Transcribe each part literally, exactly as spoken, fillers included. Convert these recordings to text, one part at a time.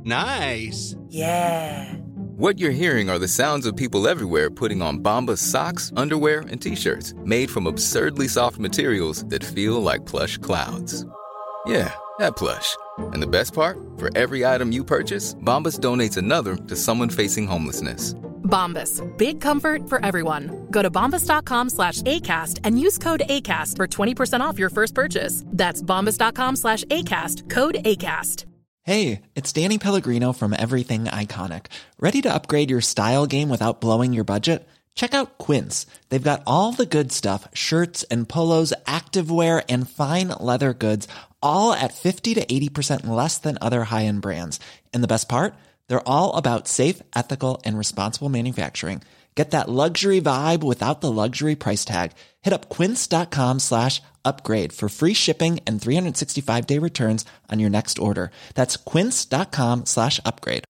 Nice. Yeah. What you're hearing are the sounds of people everywhere putting on Bombas socks, underwear, and T-shirts made from absurdly soft materials that feel like plush clouds. Yeah, that plush. And the best part? For every item you purchase, Bombas donates another to someone facing homelessness. Bombas. Big comfort for everyone. Go to bombas.com slash ACAST and use code ACAST for twenty percent off your first purchase. That's bombas.com slash ACAST. Code ACAST. Hey, it's Danny Pellegrino from Everything Iconic. Ready to upgrade your style game without blowing your budget? Check out Quince. They've got all the good stuff, shirts and polos, activewear, and fine leather goods, all at fifty to eighty percent less than other high-end brands. And the best part? They're all about safe, ethical, and responsible manufacturing. Get that luxury vibe without the luxury price tag. Hit up quince.com slash upgrade for free shipping and three sixty-five day returns on your next order. That's quince.com slash upgrade.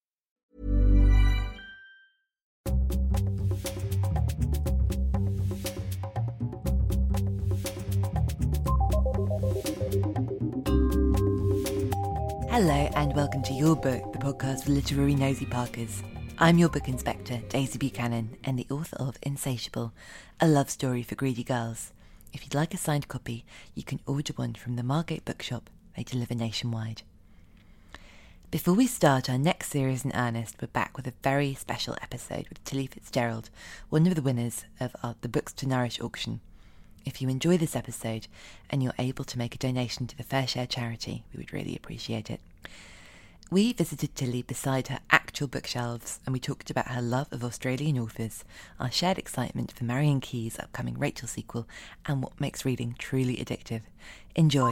Hello and welcome to Your Book, the podcast for literary nosy parkers. I'm your book inspector, Daisy Buchanan, and the author of Insatiable, a love story for greedy girls. If you'd like a signed copy, you can order one from the Margate Bookshop. They deliver nationwide. Before we start our next series in earnest, we're back with a very special episode with Tilly Fitzgerald, one of the winners of our The Books to Nourish auction. If you enjoy this episode and you're able to make a donation to the Fair Share charity, we would really appreciate it. We visited Tilly beside her actual bookshelves and we talked about her love of Australian authors, our shared excitement for Marion Keyes' upcoming Rachel sequel, and what makes reading truly addictive. Enjoy.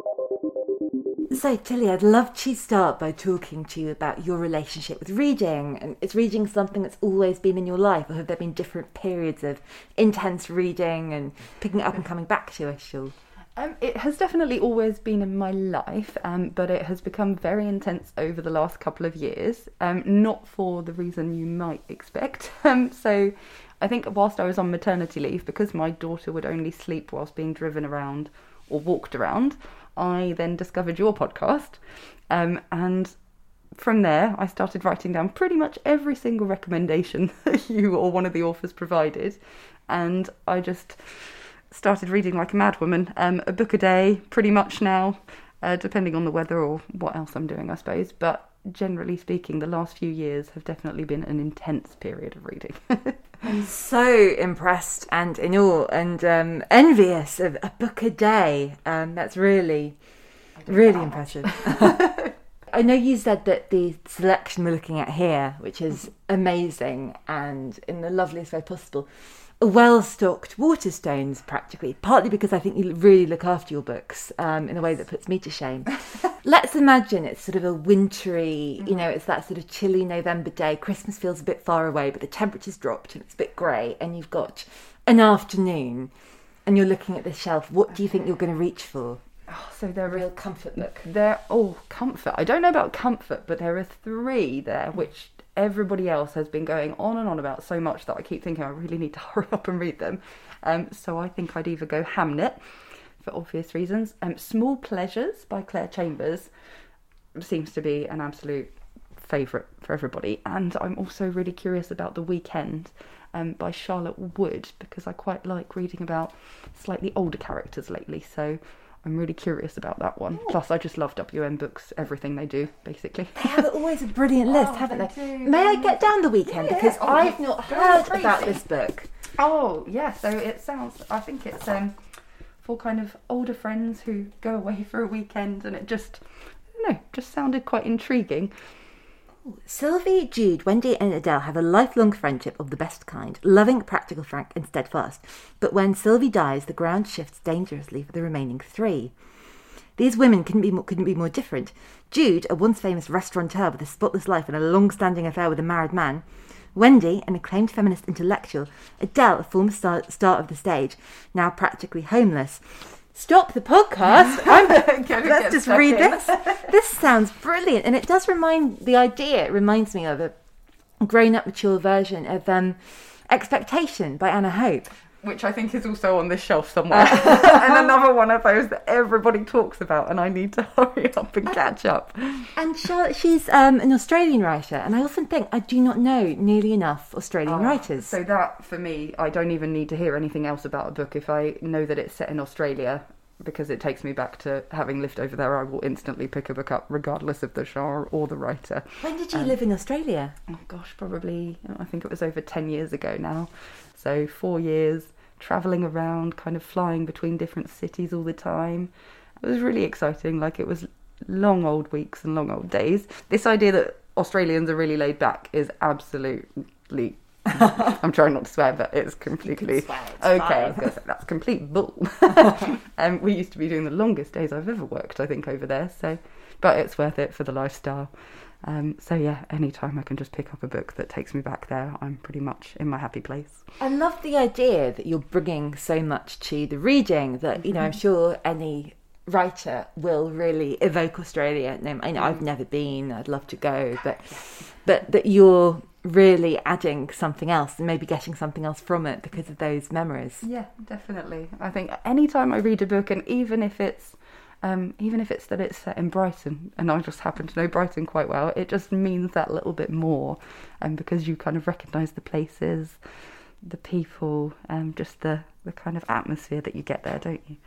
So Tilly, I'd love to start by talking to you about your relationship with reading. And is reading something that's always been in your life, or have there been different periods of intense reading and picking it up and coming back to it? Sure. Um, it has definitely always been in my life, um, but it has become very intense over the last couple of years, um, not for the reason you might expect. Um, so I think whilst I was on maternity leave, because my daughter would only sleep whilst being driven around or walked around, I then discovered your podcast, um, and from there I started writing down pretty much every single recommendation that you or one of the authors provided, and I just started reading like a madwoman, um, a book a day pretty much now, uh, depending on the weather or what else I'm doing, I suppose, but generally speaking the last few years have definitely been an intense period of reading. I'm so impressed and in awe and um, envious of a book a day. Um, that's really, really impressive. I know you said that the selection we're looking at here, which is amazing and in the loveliest way possible, are well-stocked Waterstones practically, partly because I think you really look after your books um, in a way that puts me to shame. Let's imagine it's sort of a wintry, you know, it's that sort of chilly November day. Christmas feels a bit far away, but the temperature's dropped and it's a bit grey, and you've got an afternoon and you're looking at this shelf. What do you think you're going to reach for? Oh, so they're a real comfort book. They're all oh, comfort. I don't know about comfort, but there are three there which everybody else has been going on and on about so much that I keep thinking I really need to hurry up and read them. Um, so I think I'd either go Hamnet, for obvious reasons. Um, Small Pleasures by Claire Chambers seems to be an absolute favourite for everybody. And I'm also really curious about The Weekend um, by Charlotte Wood, because I quite like reading about slightly older characters lately. So I'm really curious about that one. Ooh. Plus, I just love W M Books, everything they do, basically. They have always a brilliant list, oh, haven't they? they? May I get down The Weekend? Yeah, because oh, I've not heard crazy. about this book. Oh, yeah, so it sounds, I think it's um, for kind of older friends who go away for a weekend, and it just, I don't know, just sounded quite intriguing. Sylvie, Jude, Wendy and Adele have a lifelong friendship of the best kind, loving, practical, frank and steadfast. But when Sylvie dies, the ground shifts dangerously for the remaining three. These women couldn't be more, couldn't be more different. Jude, a once famous restaurateur with a spotless life and a long-standing affair with a married man. Wendy, an acclaimed feminist intellectual. Adele, a former star, star of the stage, now practically homeless. Stop the podcast. I'm, let's just read in. this. This sounds brilliant. And it does remind, the idea, it reminds me of a grown-up, mature version of um, Expectation by Anna Hope. which I think is also on this shelf somewhere, and another one of those that everybody talks about, and I need to hurry up and catch up. And Charlotte, she's um, an Australian writer, and I often think I do not know nearly enough Australian Uh, writers. So that, for me, I don't even need to hear anything else about a book. If I know that it's set in Australia, because it takes me back to having lived over there, I will instantly pick a book up, regardless of the genre or the writer. When did you Um, live in Australia? Oh gosh, probably, I think it was over ten years ago now. So four years, travelling around, kind of flying between different cities all the time. It was really exciting, like it was long old weeks and long old days. This idea that Australians are really laid back is absolutely... I'm trying not to swear, but it's completely... swear, it's okay, fine. I was going to say, that's complete bull. um, we used to be doing the longest days I've ever worked, I think, over there, so... But it's worth it for the lifestyle. Um, so yeah, anytime I can just pick up a book that takes me back there, I'm pretty much in my happy place. I love the idea that you're bringing so much to the reading that, you know, I'm sure any writer will really evoke Australia. No, I know I've never been, I'd love to go, but but that you're really adding something else and maybe getting something else from it because of those memories. Yeah, definitely. I think anytime I read a book, and even if it's Um, even if it's that it's set in Brighton, and I just happen to know Brighton quite well, it just means that little bit more, and um, because you kind of recognise the places, the people, and um, just the, the kind of atmosphere that you get there, don't you?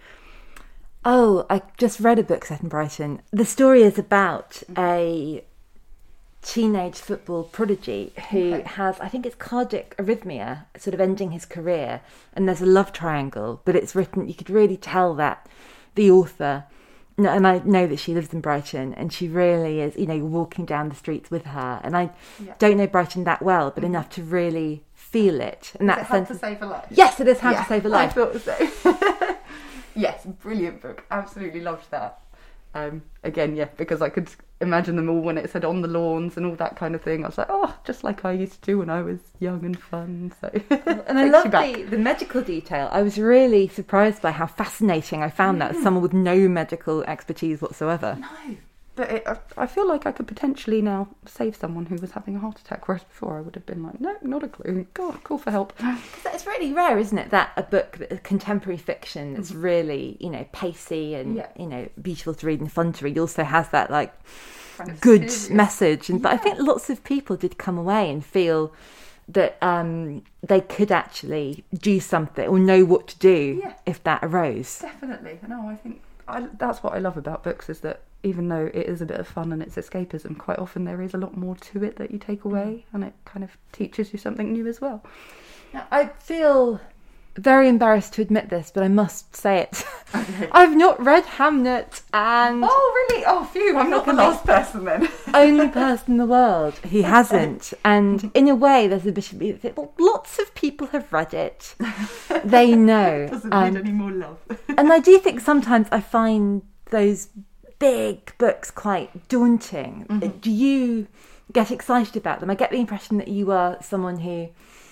Oh, I just read a book set in Brighton. The story is about a teenage football prodigy who Okay. has, I think it's cardiac arrhythmia, sort of ending his career, and there's a love triangle, but it's written, you could really tell that the author... No, and I know that she lives in Brighton, and she really is, you know, you're walking down the streets with her. And I Yeah. don't know Brighton that well, but enough to really feel it. And Is that it How sense to of- Save a Life? Yes, it is How Yeah, to Save a I Life. thought so. Yes, brilliant book. Absolutely loved that. Um, again, yeah, because I could imagine them all when it said on the lawns and all that kind of thing. I was like, oh, just like I used to do when I was young and fun. So, And I takes love you back. the, the medical detail. I was really surprised by how fascinating I found that as someone with no medical expertise whatsoever. No, but it, I, I feel like I could potentially now save someone who was having a heart attack, whereas before I would have been like, no, not a clue. God, call for help. Because it's really rare, isn't it, that a book, that a contemporary fiction that's really, you know, pacey and, Yeah. you know, beautiful to read and fun to read also has that, like, Kind of good serious. message. And But I Yeah. think lots of people did come away and feel that um, they could actually do something or know what to do Yeah. if that arose. Definitely. No, I think I, that's what I love about books, is that even though it is a bit of fun and it's escapism, quite often there is a lot more to it that you take away, and it kind of teaches you something new as well. Now, I feel very embarrassed to admit this, but I must say it. I've not read Hamnet, and Oh, really? Oh, phew, I'm not the last person then. only person in the world who hasn't. And in a way, there's a bit of me that thinks, well, lots of people have read it. They know. Doesn't Um, need any more love. and I do think sometimes I find those big books quite daunting. Mm-hmm. Do you get excited about them? I get the impression that you are someone who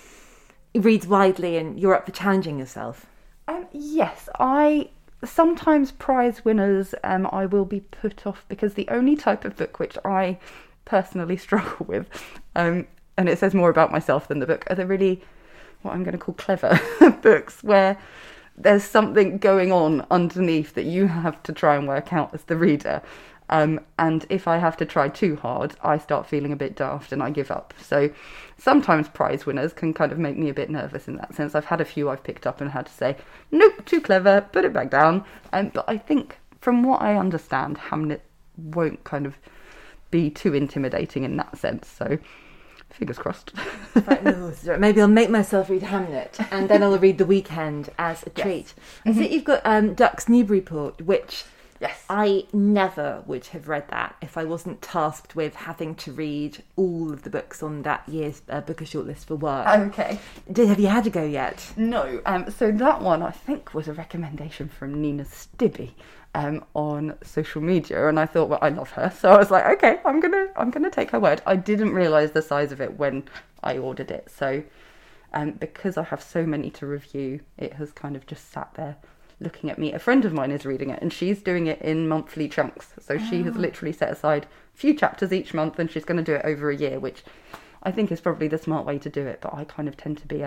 reads widely and you're up for challenging yourself. Um, yes, I sometimes prize winners um, I will be put off, because the only type of book which I personally struggle with, um, and it says more about myself than the book, are the really, what I'm going to call clever books, where there's something going on underneath that you have to try and work out as the reader. Um, and if I have to try too hard, I start feeling a bit daft and I give up. So sometimes prize winners can kind of make me a bit nervous in that sense. I've had a few I've picked up and had to say, nope, too clever, put it back down. Um, but I think from what I understand, Hamnet won't kind of be too intimidating in that sense. So fingers crossed. Right, no, sorry. Maybe I'll make myself read Hamnet, and then I'll read The Weekend as a Yes. treat. I think you've got um, Ducks Newburyport, which Yes. I never would have read that if I wasn't tasked with having to read all of the books on that year's uh, Booker shortlist for work. Okay. Did have you had to go yet? No. Um, so that one, I think, was a recommendation from Nina Stibbe um, on social media, and I thought, well, I love her, so I was like, okay, I'm gonna, I'm gonna take her word. I didn't realise the size of it when I ordered it, so um, because I have so many to review, it has kind of just sat there looking at me. A friend of mine is reading it, and she's doing it in monthly chunks. So she has literally set aside a few chapters each month, and she's going to do it over a year, which I think is probably the smart way to do it. But I kind of tend to be a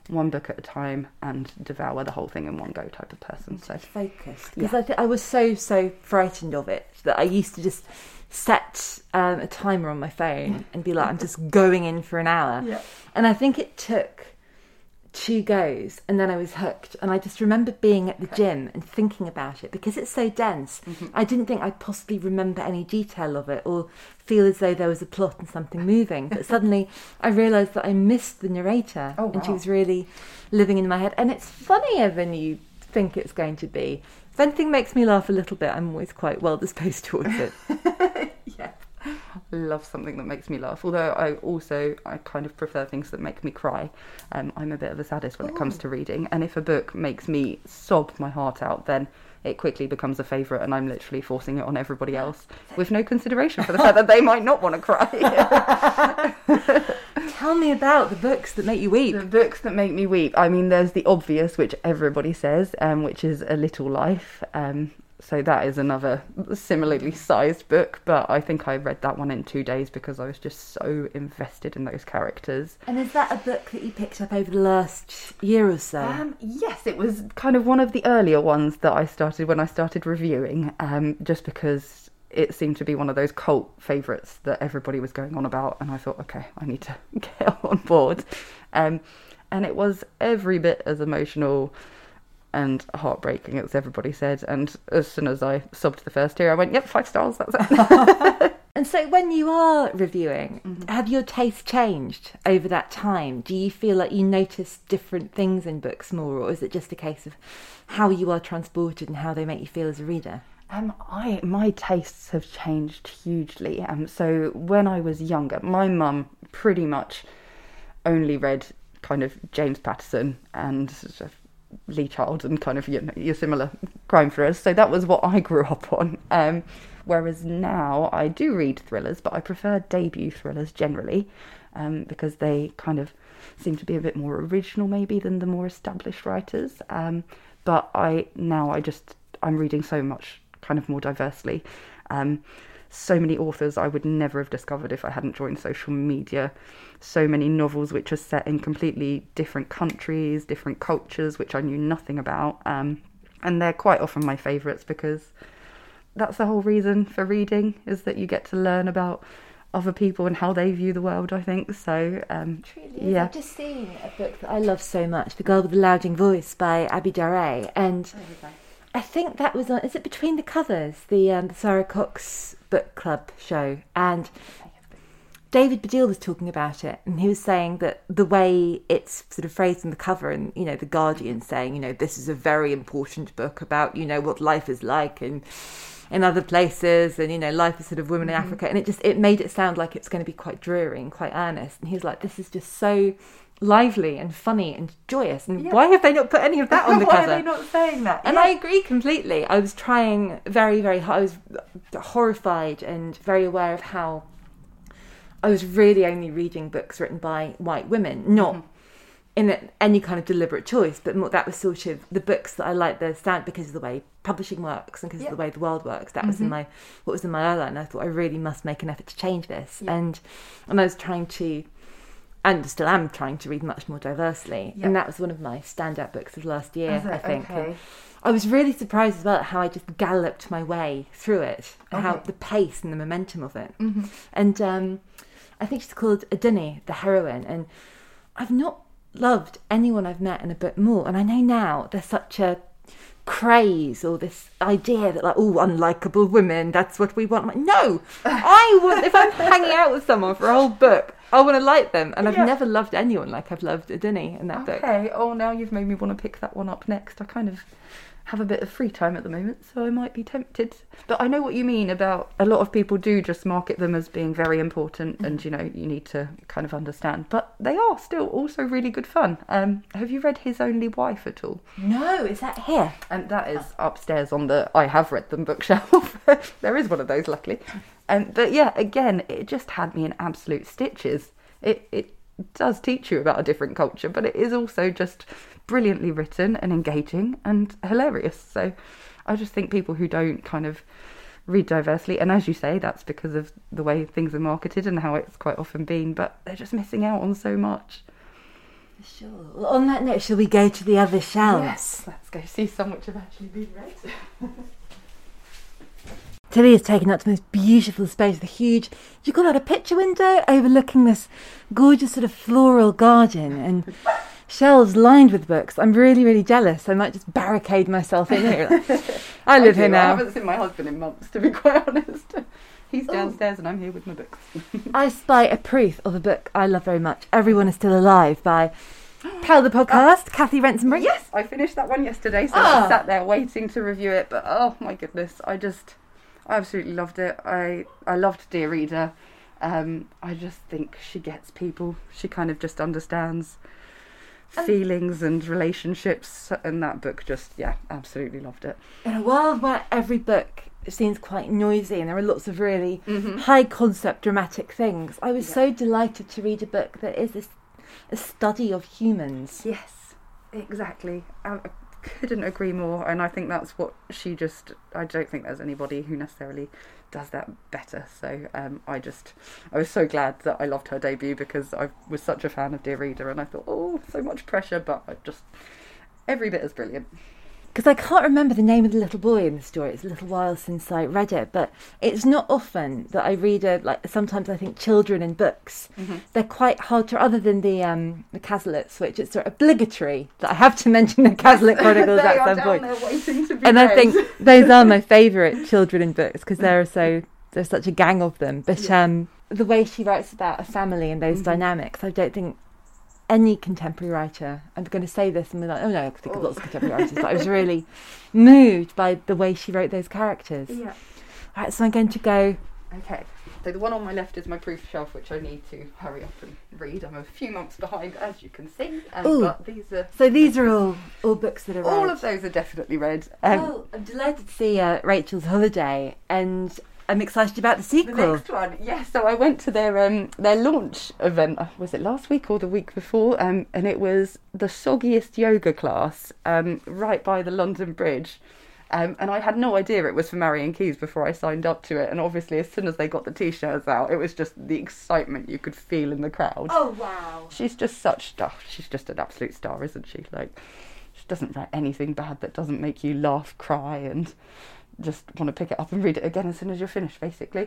one book at a time and devour the whole thing in one go type of person. So focused. Yeah. Because I, th- I was so, so frightened of it that I used to just set um, a timer on my phone and be like, I'm just going in for an hour. Yeah. And I think it took two goes and then I was hooked. And I just remember being at the Okay. gym and thinking about it because it's so dense. Mm-hmm. I didn't think I'd possibly remember any detail of it or feel as though there was a plot and something moving. But suddenly I realised that I missed the narrator Oh, and she wow. was really living in my head. And it's funnier than you think it's going to be. If anything makes me laugh a little bit, I'm always quite well disposed towards it. yeah, I love something that makes me laugh. Although I also I kind of prefer things that make me cry. Um, I'm a bit of a sadist when it comes to reading, and if a book makes me sob my heart out, then it quickly becomes a favourite, and I'm literally forcing it on everybody else with no consideration for the fact that they might not want to cry. Tell me about the books that make you weep. The books that make me weep. I mean, there's the obvious, which everybody says, um, which is A Little Life. Um, so that is another similarly sized book, but I think I read that one in two days because I was just so invested in those characters. And is that a book that you picked up over the last year or so? Um, yes, it was kind of one of the earlier ones that I started when I started reviewing, um, just because it seemed to be one of those cult favourites that everybody was going on about, and I thought, okay, I need to get on board. Um, and it was every bit as emotional and heartbreaking as everybody said, and as soon as I sobbed the first tear, I went, yep, five stars, that's it. And so when you are reviewing, Mm-hmm. have your taste changed over that time? Do you feel like you notice different things in books more, or is it just a case of how you are transported and how they make you feel as a reader? Um, I my tastes have changed hugely. Um, so when I was younger, my mum pretty much only read kind of James Patterson and sort of Lee Child and kind of you know, your similar crime thrillers. So that was what I grew up on. Um, whereas now I do read thrillers, but I prefer debut thrillers generally, um, because they kind of seem to be a bit more original maybe than the more established writers. Um, but I now I just I'm reading so much kind of more diversely. Um, so many authors I would never have discovered if I hadn't joined social media. So many novels which are set in completely different countries, different cultures, which I knew nothing about. Um, and they're quite often my favourites because that's the whole reason for reading, is that you get to learn about other people and how they view the world, I think. So, um, yeah. I've just seen a book that I love so much, The Girl with the Louding Voice by Abby Daré, and I think that was on, is it Between the Covers, the, um, the Sarah Cox book club show, and David Baddiel was talking about it, and he was saying that the way it's sort of phrased on the cover, and you know, The Guardian saying, you know, this is a very important book about, you know, what life is like in in other places, and you know, life is sort of women in Mm-hmm. Africa, and it just it made it sound like it's going to be quite dreary and quite earnest. And he was like, this is just so lively and funny and joyous, and Yeah. why have they not put any of that on the Why cover? are they not saying that? And Yeah. I agree completely. I was trying very, very hard. I was horrified and very aware of how I was really only reading books written by white women, not Mm-hmm. in a, any kind of deliberate choice, but more, that was sort of the books that I liked the stand because of the way publishing works and because Yeah. of the way the world works. That was in my what was in my outline. I thought I really must make an effort to change this, Yeah. and and I was trying to. And still am trying to read much more diversely. Yeah. And that was one of my standout books of last year, Is it? I think. Okay. And I was really surprised as well at how I just galloped my way through it, how Okay. the pace and the momentum of it. Mm-hmm. And um, I think she's called Adunni, the heroine. And I've not loved anyone I've met in a book more. And I know now there's such a craze or this idea that like, oh, unlikable women, that's what we want. I'm like, no, I want, if I'm hanging out with someone for a whole book, I want to like them. And I've Yeah. never loved anyone like I've loved Adunni in that book. Okay, oh, now you've made me want to pick that one up next. I kind of have a bit of free time at the moment, so I might be tempted. But I know what you mean about a lot of people do just market them as being very important and, you know, you need to kind of understand. But they are still also really good fun. Um, have you read His Only Wife at all? No, is that here? And that is upstairs on the I have read them bookshelf. There is one of those, luckily. Um, but yeah, again, it just had me in absolute stitches. It it does teach you about a different culture, but it is also just brilliantly written and engaging and hilarious. So I just think people who don't kind of read diversely, and as you say, that's because of the way things are marketed and how it's quite often been, but they're just missing out on so much. For sure. Well, on that note, shall we go to the other shelves? Yes, let's go see some which have actually been read. Tilly has taken up the most beautiful space, the huge, do you call that a picture window? Overlooking this gorgeous sort of floral garden and shelves lined with books. I'm really, really jealous. I might just barricade myself in here. I live I here now. I haven't seen my husband in months, to be quite honest. He's downstairs and I'm here with my books. I spy a proof of a book I love very much, Everyone is Still Alive, by Pal the Podcast, uh, Kathy Rensenbrink. Yes, I finished that one yesterday, so Ah. I sat there waiting to review it, but oh my goodness, I just, I absolutely loved it. I, I loved Dear Reader. Um, I just think she gets people. She kind of just understands feelings and relationships, and that book just, yeah, absolutely loved it. In a world where every book seems quite noisy and there are lots of really Mm-hmm. high concept dramatic things, I was Yeah. so delighted to read a book that is a, a study of humans. Yes, exactly. I, I couldn't agree more, and I think that's what she just, I don't think there's anybody who necessarily does that better, so um, I just, I was so glad that I loved her debut, because I was such a fan of Dear Reader, and I thought, oh, so much pressure, but I just, every bit is brilliant. Because I can't remember the name of the little boy in the story. It's a little while since I read it, but it's not often that I read a, like, sometimes I think children in books, Mm-hmm. they're quite hard to, other than the um, the Caslets, which it's sort of obligatory that I have to mention the Caslet Chronicles They at are some down point. there waiting to be And I read. think those are my favourite children in books, because there are so, there's such a gang of them. But Yeah. um, the way she writes about a family and those Mhm. dynamics, I don't think any contemporary writer, I'm going to say this and be like, oh no, I think of lots of contemporary writers, but I was really moved by the way she wrote those characters. Yeah. All right, so I'm going to go. Okay, so the one on my left is my proof shelf, which I need to hurry up and read. I'm a few months behind, as you can see, um, Ooh. but these are... So these are all all books that are all read. of those are definitely read. Um, Oh, I'm delighted to see uh, Rachel's Holiday, and I'm excited about the The sequel. next one, yes. So I went to their um their launch event. uh, Was it last week or the week before? Um, and it was the soggiest yoga class um right by the London Bridge. Um, and I had no idea it was for Marion Keyes before I signed up to it. And obviously, as soon as they got the t-shirts out, it was just the excitement you could feel in the crowd. Oh wow! She's just such oh, she's just an absolute star, isn't she? Like, she doesn't write anything bad that doesn't make you laugh, cry, and just want to pick it up and read it again as soon as you're finished, basically.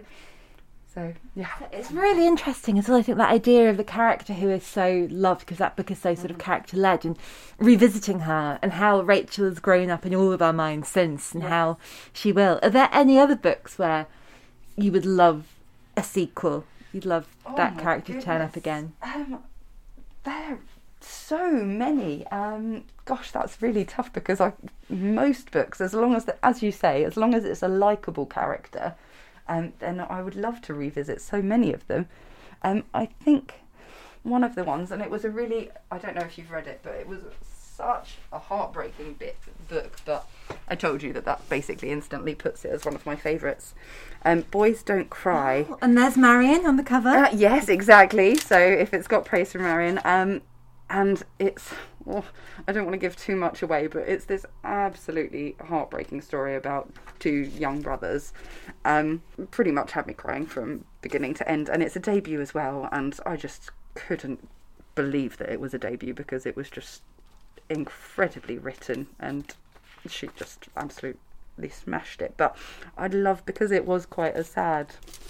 So, yeah. It's really interesting as well. I think that idea of the character who is so loved, because that book is so sort of character led, and revisiting her and how Rachel has grown up in all of our minds since, and Yeah. how she will. Are there any other books where you would love a sequel? You'd love Oh that my character to turn up goodness. again? Um, there are so many. Um, gosh, that's really tough, because I most books, as long as, the, as you say, as long as it's a likeable character, um, then I would love to revisit so many of them. Um, I think one of the ones, and it was a really, I don't know if you've read it, but it was such a heartbreaking bit book, but I told you that that basically instantly puts it as one of my favourites. Um, Boys Don't Cry. Oh, and there's Marion on the cover. Uh, yes, exactly. So if it's got praise from Marion, um, and it's, well, I don't want to give too much away, but it's this absolutely heartbreaking story about two young brothers. Um, pretty much had me crying from beginning to end, and it's a debut as well. And I just couldn't believe that it was a debut, because it was just incredibly written, and she just absolutely smashed it. But I'd love, because it was quite a sad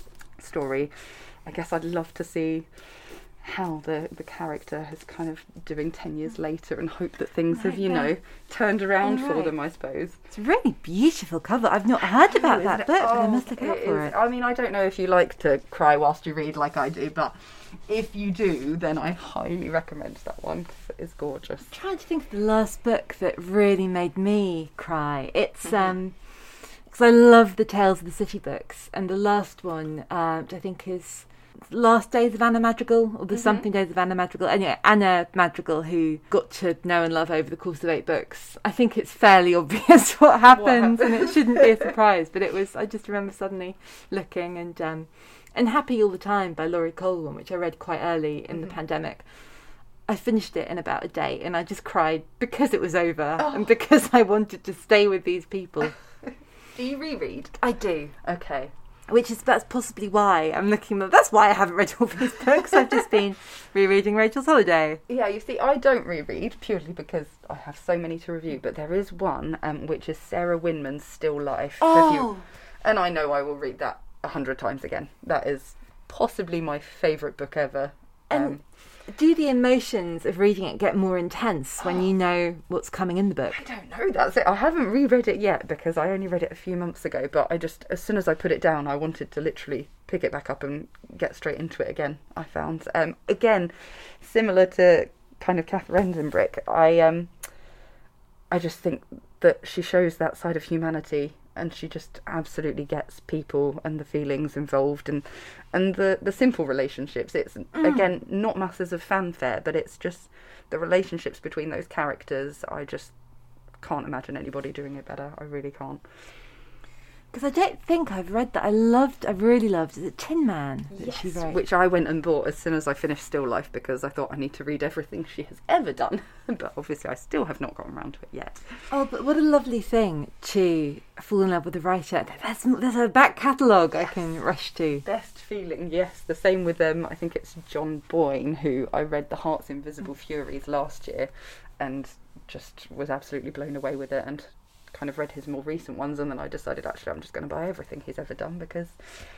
story, I guess I'd love to see how the, the character is kind of doing ten years later, and hope that things have, you know, turned around for Right. them, I suppose. It's a really beautiful cover. I've not heard about Isn't that it? book, but I Oh, must look out for is- it. I mean, I don't know if you like to cry whilst you read like I do, but if you do, then I highly recommend that one, because it is gorgeous. I'm trying to think of the last book that really made me cry. It's um because I love the Tales of the City books, and the last one, uh, which I think is Last Days of Anna Madrigal, or The Something Days of Anna Madrigal. Anyway, Anna Madrigal, who got to know and love over the course of eight books. I think it's fairly obvious what happens, and it shouldn't be a surprise. But it was. I just remember suddenly looking and um and Happy All the Time by Laurie Colwyn, which I read quite early in the pandemic. I finished it in about a day, and I just cried because it was over, Oh. and because I wanted to stay with these people. Do you reread? I do. Okay. Which is, that's possibly why I'm looking at, that's why I haven't read all these books. I've just been rereading Rachel's Holiday. Yeah, you see, I don't reread purely because I have so many to review, but there is one, um, which is Sarah Winman's Still Life. Oh! Review. And I know I will read that a hundred times again. That is possibly my favourite book ever. And Um, do the emotions of reading it get more intense when you know what's coming in the book? I don't know, that's it. I haven't reread it yet because I only read it a few months ago, but I just, as soon as I put it down, I wanted to literally pick it back up and get straight into it again, I found. Um, again, similar to kind of Catherine Endenbrick, I, um, I just think that she shows that side of humanity, and she just absolutely gets people and the feelings involved, and and the, the simple relationships. It's, mm. again, not masses of fanfare, but it's just the relationships between those characters. I just can't imagine anybody doing it better. I really can't. Because I don't think I've read that. I loved, I really loved, is it Tin Man that Yes, she wrote? which I went and bought as soon as I finished Still Life because I thought I need to read everything she has ever done. But obviously I still have not gotten around to it yet. Oh, but what a lovely thing to fall in love with a writer. There's, there's a back catalogue I can rush to. Best feeling, yes. The same with um, I think it's John Boyne, who I read The Heart's Invisible Furies last year and just was absolutely blown away with it, and kind of read his more recent ones, and then I decided actually I'm just going to buy everything he's ever done because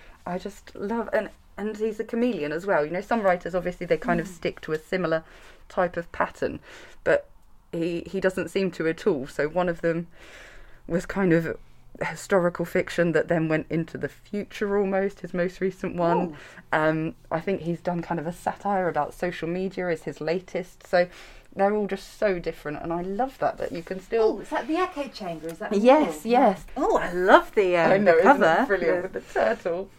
I just love, and and he's a chameleon as well. You know, some writers obviously they kind mm. of stick to a similar type of pattern, but he he doesn't seem to at all. So one of them was kind of historical fiction that then went into the future almost, his most recent one. Oh. Um, I think he's done kind of a satire about social media is his latest. So they're all just so different, and I love that, that you can still... Oh, is that the Echo Chamber? Is that the Yes, wall? yes. Oh, I love the, um, I know, the cover. Isn't it brilliant with the turtle?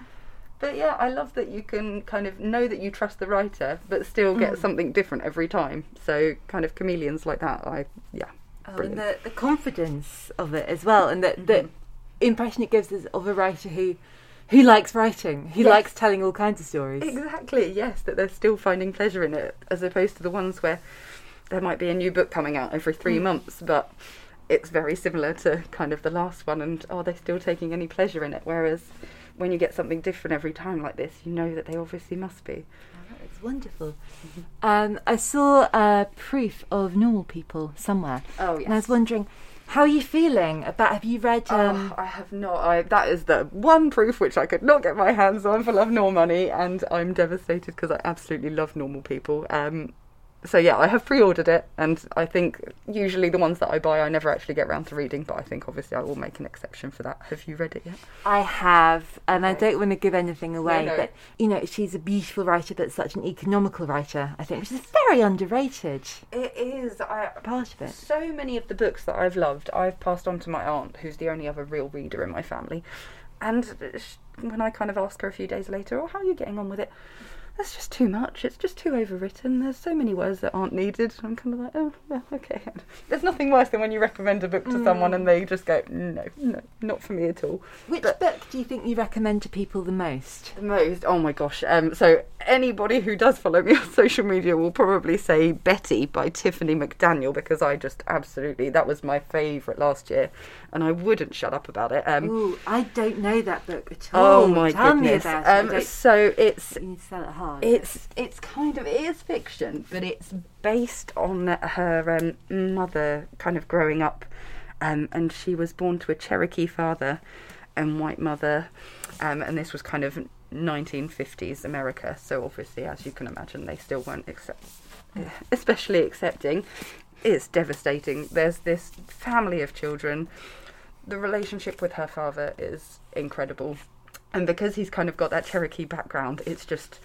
But yeah, I love that you can kind of know that you trust the writer, but still get mm. something different every time. So kind of chameleons like that, I, yeah, oh, brilliant. And the, the confidence of it as well, and the, mm-hmm. the impression it gives us of a writer who... Who likes writing? Who yes. likes telling all kinds of stories? Exactly, yes, that they're still finding pleasure in it, as opposed to the ones where there might be a new book coming out every three mm. months, but it's very similar to kind of the last one, and are they still taking any pleasure in it? Whereas when you get something different every time like this, you know that they obviously must be. Oh, it's wonderful. Mm-hmm. Um, I saw uh, proof of Normal People somewhere. Oh, yes. And I was wondering... How are you feeling about, have you read... Um... Oh, I have not. I, that is the one proof which I could not get my hands on for Love Nor Money, and I'm devastated because I absolutely love Normal People. Um, so yeah, I have pre-ordered it, and I think usually the ones that I buy I never actually get around to reading, but I think obviously I will make an exception for that. Have you read it yet? I have, and okay. I don't want to give anything away, no, no. but you know, she's a beautiful writer, but such an economical writer, I think, which is very underrated. It is. I, part of it. So many of the books that I've loved, I've passed on to my aunt, who's the only other real reader in my family, and when I kind of ask her a few days later, oh, how are you getting on with it? That's just too much. It's just too overwritten. There's so many words that aren't needed. I'm kind of like, oh, yeah, okay. There's nothing worse than when you recommend a book to mm. someone and they just go, no, no, not for me at all. Which but, book do you think you recommend to people the most? The most? Oh my gosh. Um, so anybody who does follow me on social media will probably say Betty by Tiffany McDaniel, because I just absolutely, that was my favourite last year, and I wouldn't shut up about it. Um, Ooh, I don't know that book at all. Oh my Tell goodness. me about um, it. So it's... You need to sell it hard. It's it's kind of, it is fiction, but it's based on her um, mother kind of growing up, um, and she was born to a Cherokee father and white mother, um, and this was kind of nineteen fifties America, so obviously, as you can imagine, they still weren't accept, especially accepting. It's devastating. There's this family of children. The relationship with her father is incredible, and because he's kind of got that Cherokee background, it's just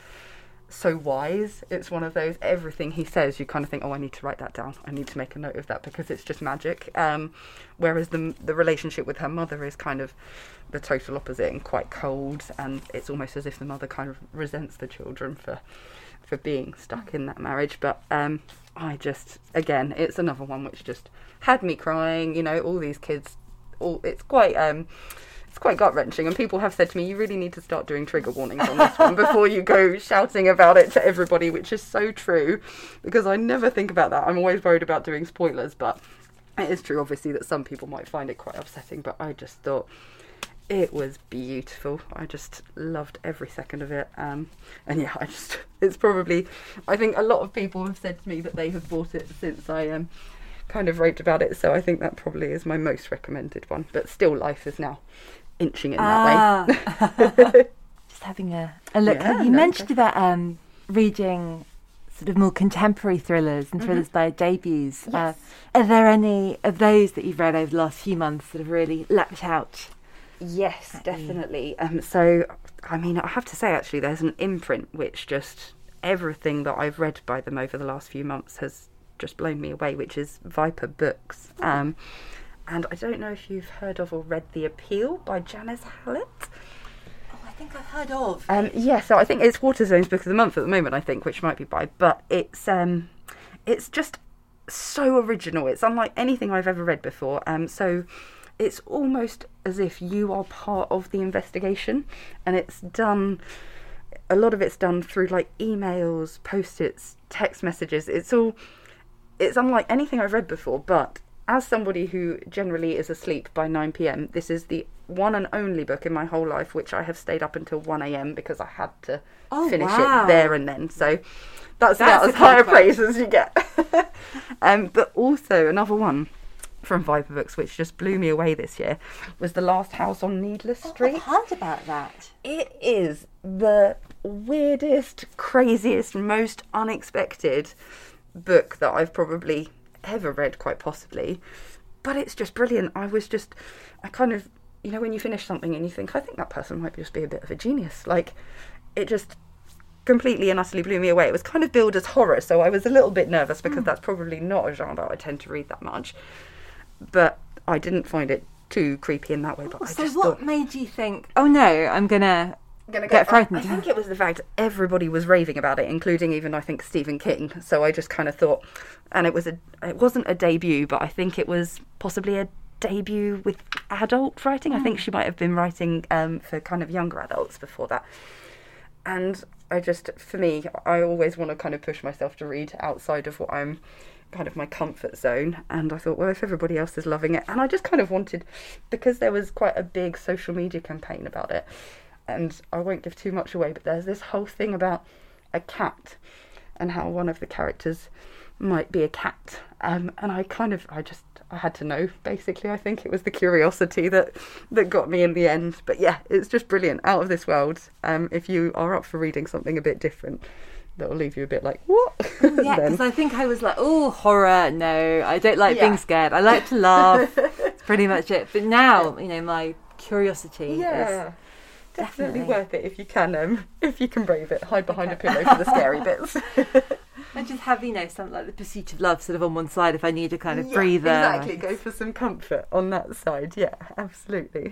so wise. It's one of those, everything he says you kind of think, oh, I need to write that down, I need to make a note of that, because it's just magic. Um, whereas the the relationship with her mother is kind of the total opposite and quite cold, and it's almost as if the mother kind of resents the children for for being stuck in that marriage. But um, I just, again, it's another one which just had me crying. You know, all these kids, all it's quite um It's quite gut-wrenching, and people have said to me, you really need to start doing trigger warnings on this one before you go shouting about it to everybody, which is so true, because I never think about that. I'm always worried about doing spoilers, but it is true, obviously, that some people might find it quite upsetting, but I just thought It was beautiful. I just loved every second of it. Um, and yeah, I just, it's probably, I think a lot of people have said to me that they have bought it since I um, kind of wrote about it. So I think that probably is my most recommended one. But Still Life is now inching in that ah. way. Just having a, a look. Yeah, you no, mentioned okay. about um, reading sort of more contemporary thrillers and thrillers mm-hmm. by debuts. Yes. Uh, are there any of those that you've read over the last few months that have really leapt out? Yes, definitely. Um, so, I mean, I have to say, actually, there's an imprint which just, everything that I've read by them over the last few months has just blown me away, which is Viper Books. Um, and I don't know if you've heard of or read The Appeal by Janice Hallett. Oh, I think I've heard of. Um, yeah, so I think it's Waterstone's Book of the Month at the moment, I think, which might be by, but it's um, it's just so original. It's unlike anything I've ever read before. Um, so... It's almost as if you are part of the investigation, and it's done, a lot of it's done through like emails, post-its, text messages. It's all, it's unlike anything I've read before, but as somebody who generally is asleep by nine p.m, this is the one and only book in my whole life which I have stayed up until one a.m. because I had to oh, finish wow. it there and then. So that's, that's about as high a praise as you get. um, but also another one from Viper Books, which just blew me away this year, was The Last House on Needless Street. Oh, I've heard about that. It is the weirdest, craziest, most unexpected book that I've probably ever read, quite possibly. But it's just brilliant. I was just, I kind of, you know, when you finish something and you think, I think that person might just be a bit of a genius. Like, it just completely and utterly blew me away. It was kind of billed as horror, so I was a little bit nervous because mm. that's probably not a genre I tend to read that much. But I didn't find it too creepy in that way. But oh, I so just what thought, made you think, oh no, I'm gonna, gonna get go, frightened? I, I think it was the fact everybody was raving about it, including even I think Stephen King. So I just kind of thought, and it was a, it wasn't a debut, but I think it was possibly a debut with adult writing. Mm. I think she might have been writing um, for kind of younger adults before that. And I just, for me, I always want to kind of push myself to read outside of what I'm kind of my comfort zone, and I thought, well, if everybody else is loving it, and I just kind of wanted, because there was quite a big social media campaign about it, and I won't give too much away, but there's this whole thing about a cat and how one of the characters might be a cat, um, and I kind of, I just, I had to know, basically. I think it was the curiosity that that got me in the end. But yeah, it's just brilliant, out of this world. Um, if you are up for reading something a bit different, that'll leave you a bit like, what? Yeah, because I think I was like, oh, horror, no, I don't like yeah. being scared. I like to laugh. That's pretty much it. But now, you know, my curiosity yeah. is definitely, definitely worth it if you can, um, if you can brave it. Hide behind okay. a pillow for the scary bits. And just have, you know, something like The Pursuit of Love sort of on one side if I need a kind of yeah, breather. Exactly, go for some comfort on that side. Yeah, absolutely.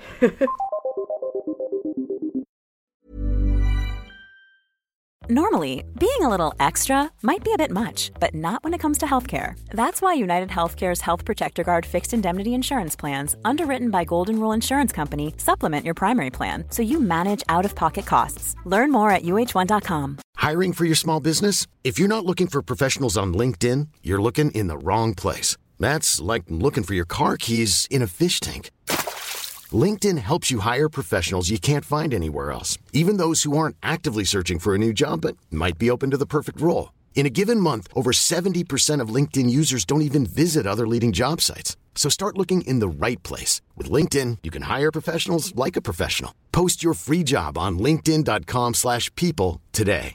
Normally, being a little extra might be a bit much, but not when it comes to healthcare. That's why United Healthcare's Health Protector Guard fixed indemnity insurance plans, underwritten by Golden Rule Insurance Company, supplement your primary plan so you manage out-of-pocket costs. Learn more at U H one dot com. Hiring for your small business? If you're not looking for professionals on LinkedIn, you're looking in the wrong place. That's like looking for your car keys in a fish tank. LinkedIn helps you hire professionals you can't find anywhere else, even those who aren't actively searching for a new job but might be open to the perfect role. In a given month, over seventy percent of LinkedIn users don't even visit other leading job sites. So start looking in the right place. With LinkedIn, you can hire professionals like a professional. Post your free job on linkedin dot com slash people today.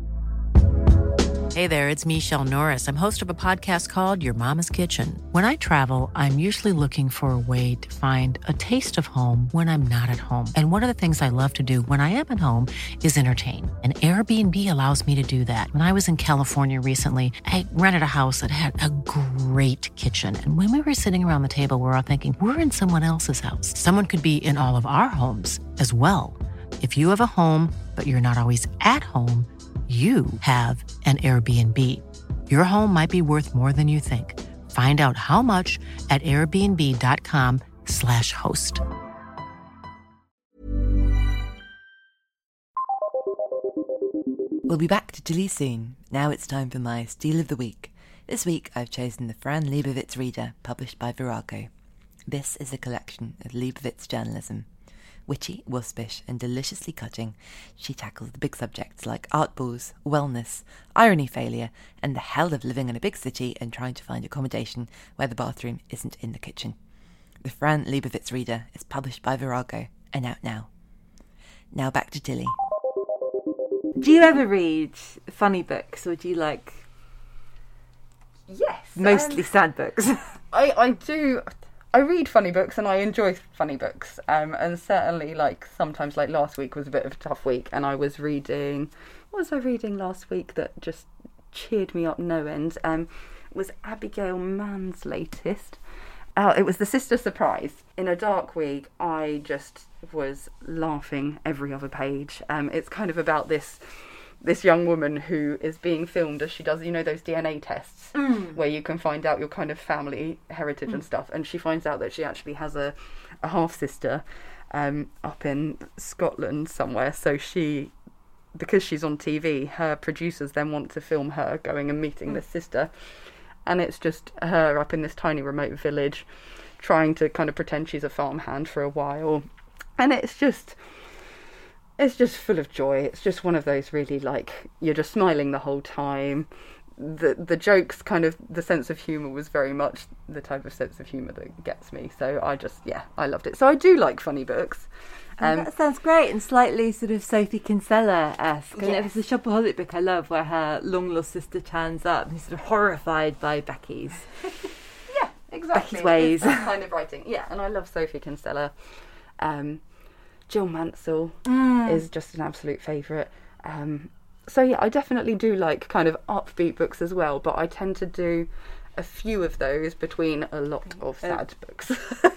Hey there, it's Michelle Norris. I'm host of a podcast called Your Mama's Kitchen. When I travel, I'm usually looking for a way to find a taste of home when I'm not at home. And one of the things I love to do when I am at home is entertain. And Airbnb allows me to do that. When I was in California recently, I rented a house that had a great kitchen. And when we were sitting around the table, we were all thinking, we're in someone else's house. Someone could be in all of our homes as well. If you have a home, but you're not always at home, you have an Airbnb. Your home might be worth more than you think. Find out how much at airbnb dot com slash host. We'll be back to Tilly soon. Now it's time for my Steal of the Week. This week I've chosen the Fran Lebowitz Reader, published by Virago. This is a collection of Lebowitz journalism. Witty, waspish, and deliciously cutting, she tackles the big subjects like art balls, wellness, irony failure, and the hell of living in a big city and trying to find accommodation where the bathroom isn't in the kitchen. The Fran Lebowitz Reader is published by Virago and out now. Now back to Tilly. Do you ever read funny books, or do you like Yes. mostly um, sad books? I, I do... I read funny books and I enjoy funny books, um, and certainly, like, sometimes, like last week was a bit of a tough week, and I was reading, what was I reading last week that just cheered me up no end? Um, it was Abigail Mann's latest. Uh, it was The Sister Surprise. In a dark week, I just was laughing every other page. Um, it's kind of about this this young woman who is being filmed as she does, you know, those D N A tests mm. where you can find out your kind of family heritage mm. and stuff. And she finds out that she actually has a, a half-sister um, up in Scotland somewhere. So she, because she's on T V, her producers then want to film her going and meeting mm. this sister. And it's just her up in this tiny remote village trying to kind of pretend she's a farmhand for a while. And it's just... It's just full of joy. It's just one of those really, like, you're just smiling the whole time. The the jokes, kind of, the sense of humour was very much the type of sense of humour that gets me. So I just, yeah, I loved it. So I do like funny books. Um, oh, that sounds great, and slightly sort of Sophie Kinsella-esque. And yes. it was a shopaholic book I love, where her long-lost sister turns up and he's sort of horrified by Becky's. yeah, exactly. Becky's ways. It's that kind of writing. Yeah, and I love Sophie Kinsella. Um... Jill Mansell mm. is just an absolute favourite. Um, so yeah, I definitely do like kind of upbeat books as well, but I tend to do a few of those between a lot of sad uh, books.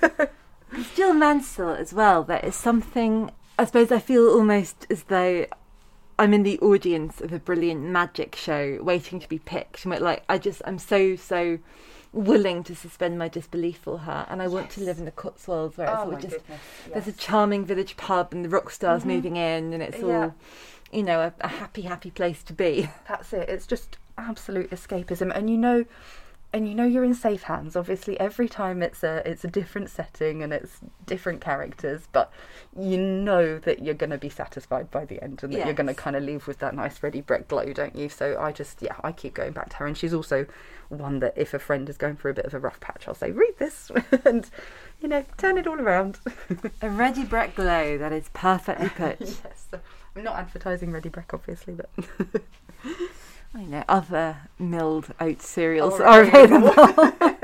Jill Mansell as well, there is something, I suppose I feel almost as though I'm in the audience of a brilliant magic show waiting to be picked. Like, I just, I'm so, so... willing to suspend my disbelief for her, and I yes. want to live in the Cotswolds where it's oh all just yes. there's a charming village pub and the rock stars mm-hmm. moving in, and it's yeah. all, you know, a, a happy happy place to be. That's it. It's just absolute escapism, and you know and you know you're in safe hands. Obviously every time it's a it's a different setting and it's different characters, but you know that you're going to be satisfied by the end, and that yes. you're going to kind of leave with that nice ready Brett glow, don't you? So I just yeah I keep going back to her, and she's also one that if a friend is going through a bit of a rough patch, I'll say read this and, you know, turn it all around. A ready Brett glow, that is perfectly put. Yes, I'm not advertising Ready Brett obviously, but I know other milled oat cereals oh, are available.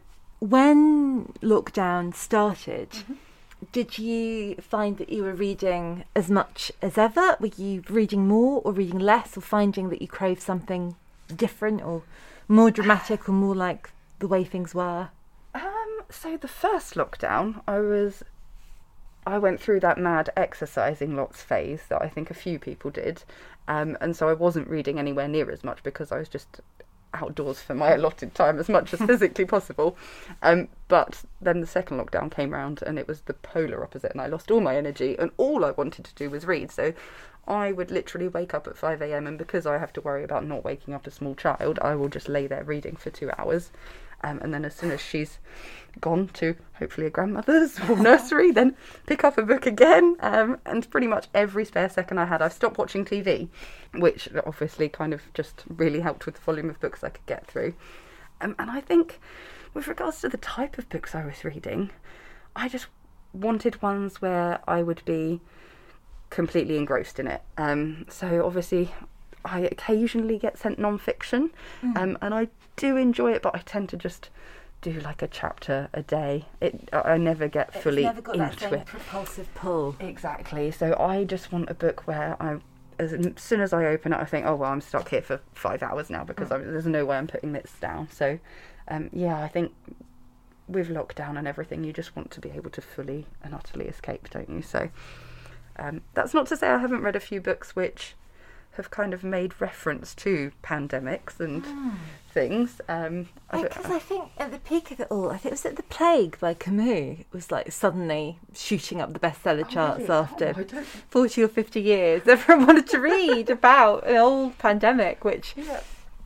When lockdown started, mm-hmm. did you find that you were reading as much as ever? Were you reading more or reading less, or finding that you crave something different or more dramatic or more like the way things were? Um, so the first lockdown, I was, I went through that mad exercising lots phase that I think a few people did, um, and so I wasn't reading anywhere near as much because I was just outdoors for my allotted time as much as physically possible. Um, but then the second lockdown came round and it was the polar opposite, and I lost all my energy and all I wanted to do was read. So I would literally wake up at five a.m. and because I have to worry about not waking up a small child, I will just lay there reading for two hours. Um, and then as soon as she's gone to hopefully a grandmother's or nursery, then pick up a book again. Um, and pretty much every spare second I had, I've stopped watching T V, which obviously kind of just really helped with the volume of books I could get through. Um, and I think with regards to the type of books I was reading, I just wanted ones where I would be completely engrossed in it. Um, so obviously I occasionally get sent non-fiction, mm. um, and I do enjoy it, but I tend to just do like a chapter a day. It I never get it's fully never got into that same it. Propulsive pull. Exactly. So I just want a book where I, as soon as I open it, I think, oh well, I'm stuck here for five hours now because mm. I, there's no way I'm putting this down. So um, yeah, I think with lockdown and everything, you just want to be able to fully and utterly escape, don't you? So um, that's not to say I haven't read a few books which have kind of made reference to pandemics and mm. things. Um, because I, I think at the peak of it all, I think it was at The Plague by Camus, it was like suddenly shooting up the bestseller oh, charts really? after oh, forty or fifty years. Everyone wanted to read about an old pandemic, which yeah.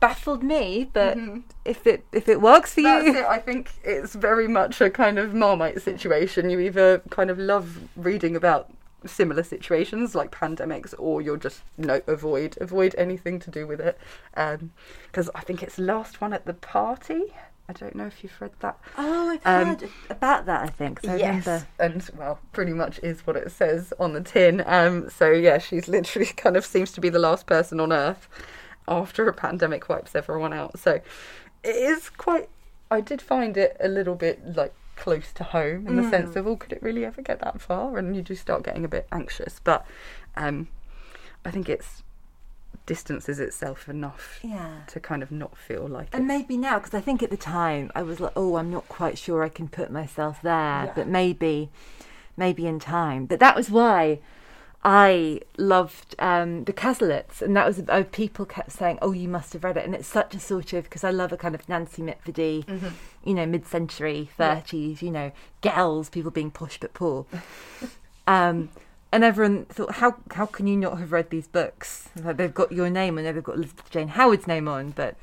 baffled me, but mm-hmm. if it if it works for That's you, it. I think it's very much a kind of Marmite situation. You either kind of love reading about similar situations like pandemics, or you're just no avoid avoid anything to do with it. Because um, I think it's Last One at the Party. I don't know if you've read that. Oh, I've um, heard about that, I think. So yes, I remember. And, well, pretty much is what it says on the tin. Um, so, yeah, she's literally kind of seems to be the last person on Earth after a pandemic wipes everyone out. So it is quite... I did find it a little bit, like, close to home in the mm. sense of, oh, could it really ever get that far? And you do start getting a bit anxious. But um, I think it's... distances itself enough yeah. to kind of not feel like it. And maybe now, because I think at the time I was like, oh, I'm not quite sure I can put myself there, yeah. but maybe maybe in time. But that was why I loved um, The Casalets, and that was uh, people kept saying, oh, you must have read it. And it's such a sort of, because I love a kind of Nancy Mitford-y, mm-hmm. you know, mid-century thirties, yeah. you know, girls, people being posh but poor. um And everyone thought, how how can you not have read these books? Like, they've got your name and they've got Elizabeth Jane Howard's name on, but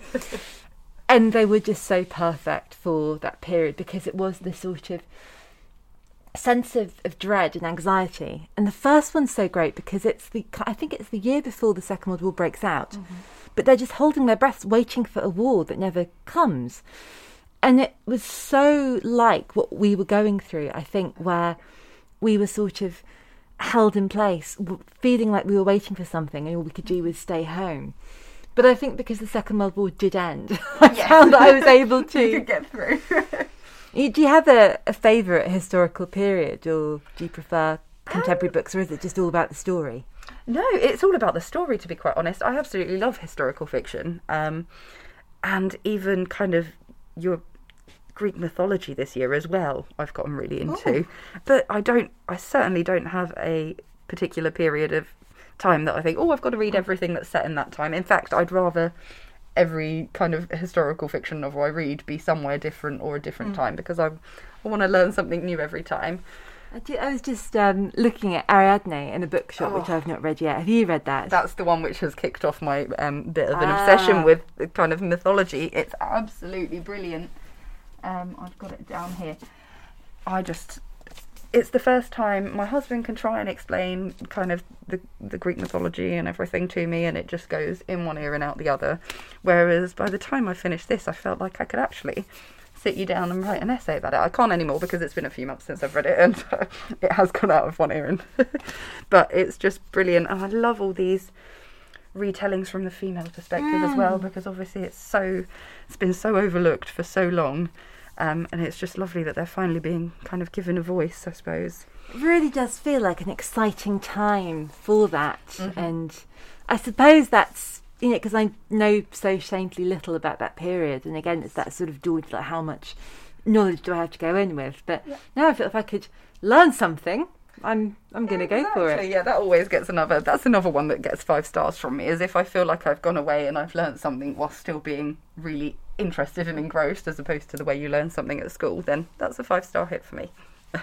and they were just so perfect for that period, because it was this sort of sense of, of dread and anxiety. And the first one's so great because it's the I think it's the year before the Second World War breaks out, mm-hmm. but they're just holding their breaths, waiting for a war that never comes. And it was so like what we were going through, I think, where we were sort of held in place, feeling like we were waiting for something and all we could do was stay home. But I think because the Second World War did end, I yes. found that I was able to you could get through. Do you have a, a favourite historical period, or do you prefer contemporary um, books, or is it just all about the story? No, it's all about the story, to be quite honest. I absolutely love historical fiction, um, and even kind of your Greek mythology this year as well I've gotten really into. Ooh. But I don't I certainly don't have a particular period of time that I think, oh, I've got to read everything that's set in that time. In fact, I'd rather every kind of historical fiction novel I read be somewhere different or a different mm. time, because I, I want to learn something new every time. I, do, I was just um, looking at Ariadne in a bookshop, oh. which I've not read yet. Have you read that? That's the one which has kicked off my um, bit of an ah. obsession with kind of mythology. It's absolutely brilliant. Um, I've got it down here. I just... It's the first time my husband can try and explain kind of the, the Greek mythology and everything to me, and it just goes in one ear and out the other. Whereas by the time I finished this, I felt like I could actually sit you down and write an essay about it. I can't anymore because it's been a few months since I've read it, and uh, it has gone out of one ear. And but it's just brilliant, and I love all these retellings from the female perspective mm. as well, because obviously it's so it's been so overlooked for so long, um, and it's just lovely that they're finally being kind of given a voice, I suppose. It really does feel like an exciting time for that, mm-hmm. and I suppose that's, you know, because I know so shamefully little about that period, and again it's that sort of daunting, like how much knowledge do I have to go in with, but yeah. now I feel if I could learn something, I'm I'm going to yeah, go for it. Yeah, that always gets another... That's another one that gets five stars from me, is if I feel like I've gone away and I've learned something while still being really interested and engrossed, as opposed to the way you learn something at school, then that's a five-star hit for me.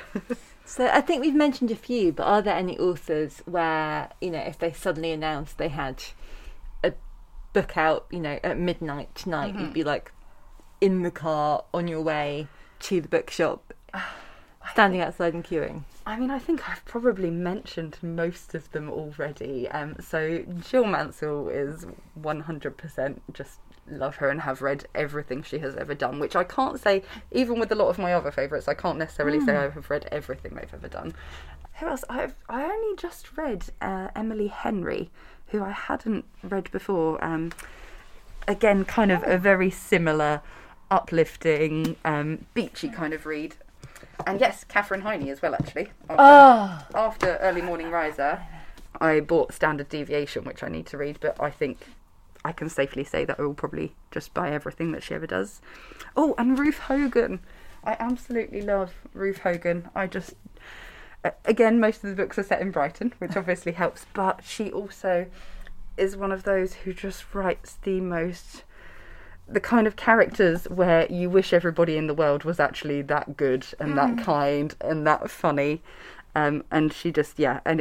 So I think we've mentioned a few, but are there any authors where, you know, if they suddenly announced they had a book out, you know, at midnight tonight, mm-hmm. you'd be like in the car on your way to the bookshop, standing outside and queuing? I mean, I think I've probably mentioned most of them already. Um, so Jill Mansell is one hundred percent just love her and have read everything she has ever done, which I can't say, even with a lot of my other favourites, I can't necessarily mm. say I have read everything they've ever done. Who else? I've I only just read uh, Emily Henry, who I hadn't read before. Um, again, kind of a very similar, uplifting, um, beachy kind of read. And yes, Katherine Heiny as well, actually. After, oh. after Early Morning Riser, I bought Standard Deviation, which I need to read, but I think I can safely say that I will probably just buy everything that she ever does. Oh, and Ruth Hogan. I absolutely love Ruth Hogan. I just... Again, most of the books are set in Brighton, which obviously helps, but she also is one of those who just writes the most... the kind of characters where you wish everybody in the world was actually that good and mm. that kind and that funny. Um, and she just, yeah, and it,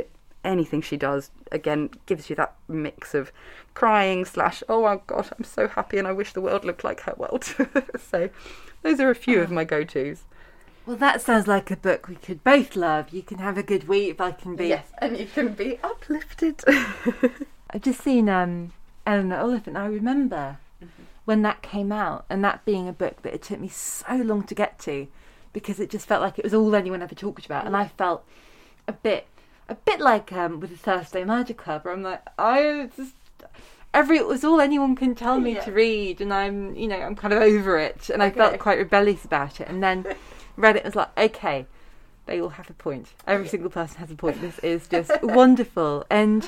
anything she does, again, gives you that mix of crying slash, oh my God, I'm so happy and I wish the world looked like her world. So those are a few of my go-tos. Well, that sounds like a book we could both love. You can have a good week if I can be... Yes, and you can be uplifted. I've just seen um, Eleanor Oliphant. I remember mm-hmm. when that came out, and that being a book that it took me so long to get to, because it just felt like it was all anyone ever talked about, and I felt a bit, a bit like um, with the Thursday Magic Club, where I'm like, I just every it was all anyone can tell me yeah. to read, and I'm, you know, I'm kind of over it, and okay. I felt quite rebellious about it, and then read it and was like, okay, they all have a point. Every single person has a point. This is just wonderful, and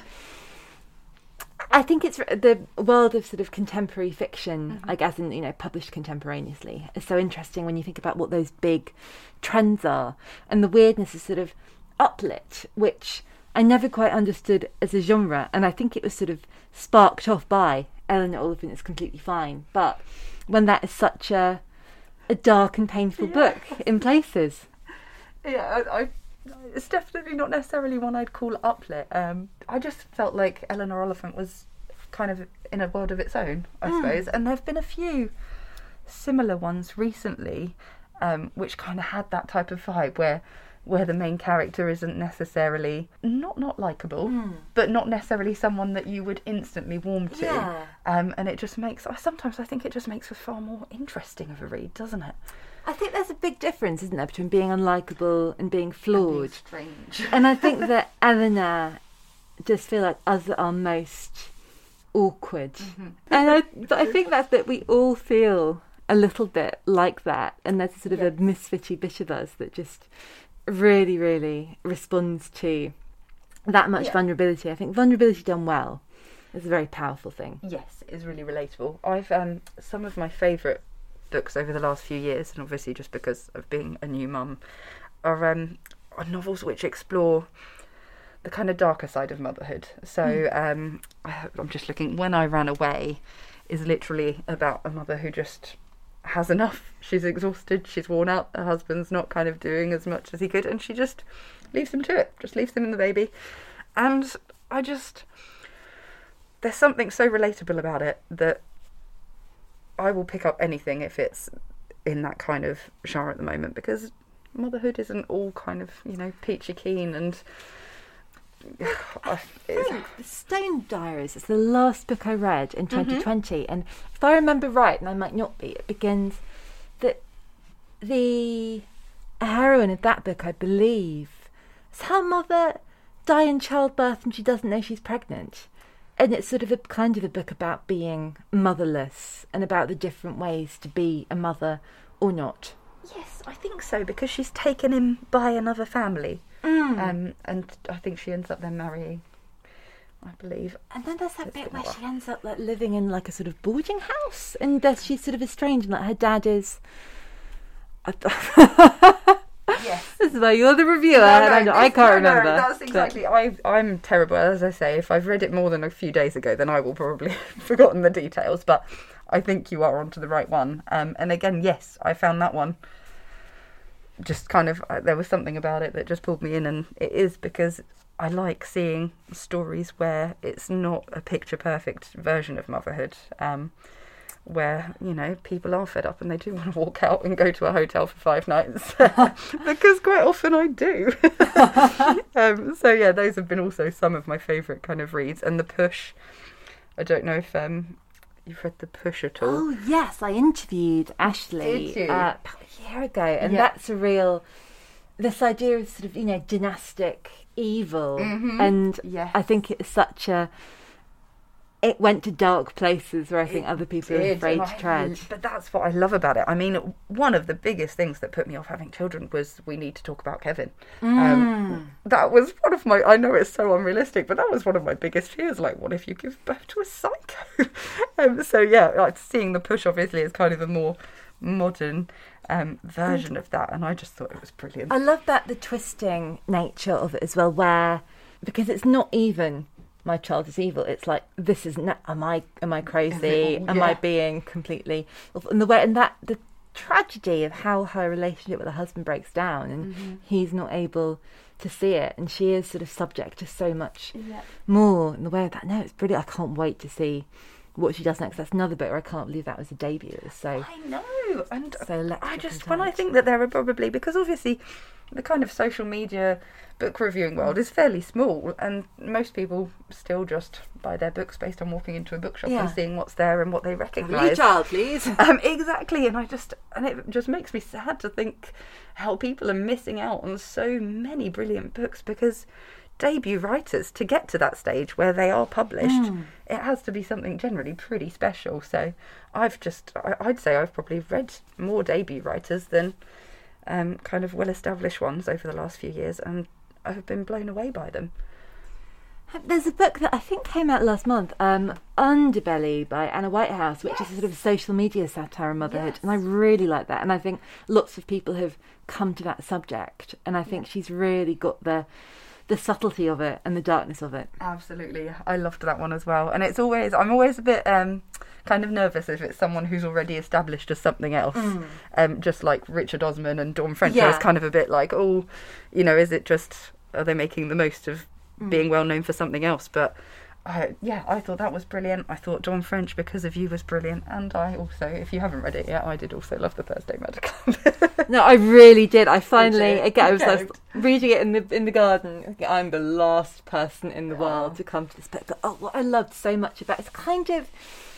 I think it's the world of sort of contemporary fiction, mm-hmm. I guess, and you know, published contemporaneously, is so interesting when you think about what those big trends are, and the weirdness is sort of uplit, which I never quite understood as a genre, and I think it was sort of sparked off by Eleanor Oliphant is Completely Fine, but when that is such a a dark and painful yeah. book in places. Yeah, I, I it's definitely not necessarily one I'd call uplit. Um, I just felt like Eleanor Oliphant was kind of in a world of its own, I mm. suppose, and there've been a few similar ones recently, um, which kind of had that type of vibe where where the main character isn't necessarily not not likeable, mm. but not necessarily someone that you would instantly warm to. Yeah. Um, and it just makes sometimes I think it just makes for far more interesting of a read, doesn't it? I think there's a big difference, isn't there, between being unlikable and being flawed. And being strange. And I think that Eleanor just feel like us are most awkward. Mm-hmm. And I, but I think that's that we all feel a little bit like that. And there's a sort of yes. a misfitty bit of us that just really, really responds to that much yeah. vulnerability. I think vulnerability done well is a very powerful thing. Yes, it is really relatable. I've um, some of my favourite books over the last few years, and obviously just because of being a new mum, are, um, are novels which explore the kind of darker side of motherhood. So mm. um, I, I'm just looking, When I Ran Away is literally about a mother who just has enough. She's exhausted, she's worn out, her husband's not kind of doing as much as he could, and she just leaves him to it, just leaves him and the baby. And I just, there's something so relatable about it that I will pick up anything if it's in that kind of genre at the moment, because motherhood isn't all kind of, you know, peachy keen and I think The Stone Diaries is the last book I read in twenty twenty, mm-hmm. and if I remember right, and I might not be, it begins that the heroine of that book, I believe, is her mother die in childbirth and she doesn't know she's pregnant. And it's sort of a kind of a book about being motherless and about the different ways to be a mother or not. Yes, I think so, because she's taken in by another family. Mm. Um, and I think she ends up then marrying, I believe. And then there's that bit where she ends up like living in like a sort of boarding house, and there's, she's sort of estranged, and like her dad is. Yes, this is why you're the reviewer. No, no, and I, I can't no, remember. No, that's exactly. But I, I'm terrible, as I say. If I've read it more than a few days ago, then I will probably have forgotten the details. But I think you are onto the right one. Um, and again, yes, I found that one. Just kind of, uh, there was something about it that just pulled me in, and it is because I like seeing stories where it's not a picture perfect version of motherhood, um, where, you know, people are fed up and they do want to walk out and go to a hotel for five nights, because quite often I do. um, so yeah, those have been also some of my favourite kind of reads. And The Push, I don't know if um, you've read The Push at all. Oh yes, I interviewed Ashley Did you? Uh, about a year ago, and yeah. that's a real, this idea of sort of, you know, dynastic evil, mm-hmm. and yes. I think it's such a, it went to dark places where I think it other people did, are afraid I, to tread. But that's what I love about it. I mean, one of the biggest things that put me off having children was we need to talk about Kevin. Mm. Um, that was one of my, I know it's so unrealistic, but that was one of my biggest fears. Like, what if you give birth to a psycho? um, so yeah, like, seeing The Push obviously is kind of a more modern um, version mm. of that, and I just thought it was brilliant. I love that, the twisting nature of it as well, where, because it's not even my child is evil, it's like, this is not, am I am I crazy? Am I being completely, and the way, and that the tragedy of how her relationship with her husband breaks down, and mm-hmm. he's not able to see it, and she is sort of subject to so much Yeah. more in the way of that. No, it's brilliant. I can't wait to see what she does next. That's another book where I can't believe that was a debut. It was so I know, and so electric I just and when I tight. think that there are probably, because obviously the kind of social media book reviewing world is fairly small, and most people still just buy their books based on walking into a bookshop Yeah. and seeing what's there and what they Have a recognise. child, please. Um, exactly, and I just and it just makes me sad to think how people are missing out on so many brilliant books, because debut writers, to get to that stage where they are published, it has to be something generally pretty special. So I've just I, I'd say I've probably read more debut writers than um, kind of well-established ones over the last few years, and I've been blown away by them. There's a book that I think came out last month, um, Underbelly by Anna Whitehouse, which is a sort of social media satire on motherhood, Yes. and I really like that. And I think lots of people have come to that subject, and I think she's really got the the subtlety of it and the darkness of it. Absolutely, I loved that one as well. And it's always I'm always a bit um, kind of nervous if it's someone who's already established as something else, um, just like Richard Osman and Dawn French. I Yeah. was kind of a bit like, oh, you know, is it just, are they making the most of being well known for something else? But I, yeah, I thought that was brilliant. I thought Dawn French, Because of You, was brilliant. And I also, if you haven't read it yet, I did also love The Thursday Murder Club. No, I really did. I finally, you? again, I was Okay. like reading it in the in the garden. I'm the last person in the world to come to this book. But oh, what I loved so much about it's kind of,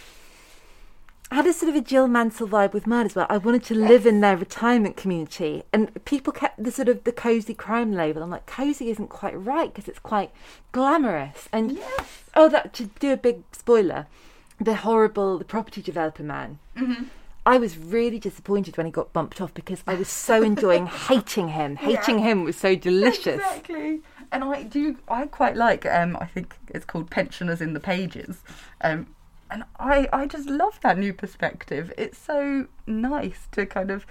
I had a sort of a Jill Mansell vibe with mine as well. I wanted to live in their retirement community, and people kept the sort of the cozy crime label. I'm like, cozy isn't quite right because it's quite glamorous. And oh, that to do a big spoiler, the horrible, the property developer man. Mm-hmm. I was really disappointed when he got bumped off because I was so enjoying hating him. Hating him was so delicious. Exactly. And I do, I quite like, um, I think it's called Pensioners in the Pages. Um, and I, I just love that new perspective. It's so nice to kind of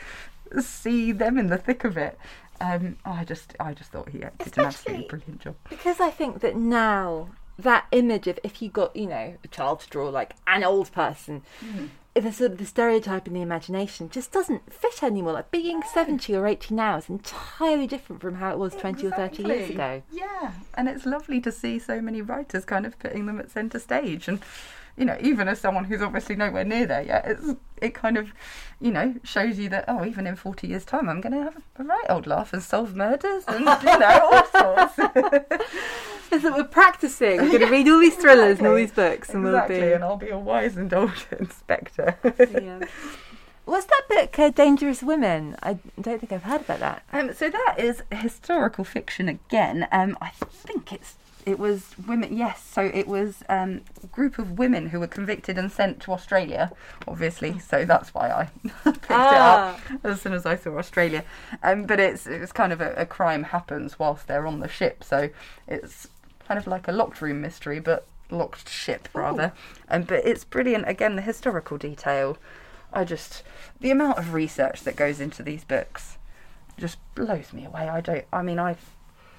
see them in the thick of it. Um, I just, I just thought he did an Especially absolutely brilliant job. Because I think that now that image of if you got, you know, a child to draw like an old person, mm. the sort of the stereotype in the imagination just doesn't fit anymore. Like being seventy or eighty now is entirely different from how it was twenty or thirty years ago. Yeah, and it's lovely to see so many writers kind of putting them at centre stage. And, you know, even as someone who's obviously nowhere near there yet, it's, it kind of, you know, shows you that, oh, even in forty years' time, I'm going to have a right old laugh and solve murders and, you know, all sorts. So we're practising. We're going to read all these thrillers Exactly. and all these books, and Exactly, we'll be. and I'll be a wise and old inspector. Yeah. What's that book, uh, Dangerous Women? I don't think I've heard about that. Um, so that is historical fiction again. Um, I think it's it was women. Yes, so it was um, a group of women who were convicted and sent to Australia. Obviously, so that's why I picked Ah. it up as soon as I saw Australia. Um, but it's it's kind of a, a crime happens whilst they're on the ship, so it's kind of like a locked room mystery, but locked ship rather. Um, but it's brilliant. Again, the historical detail. I just, the amount of research that goes into these books just blows me away. I don't, I mean, I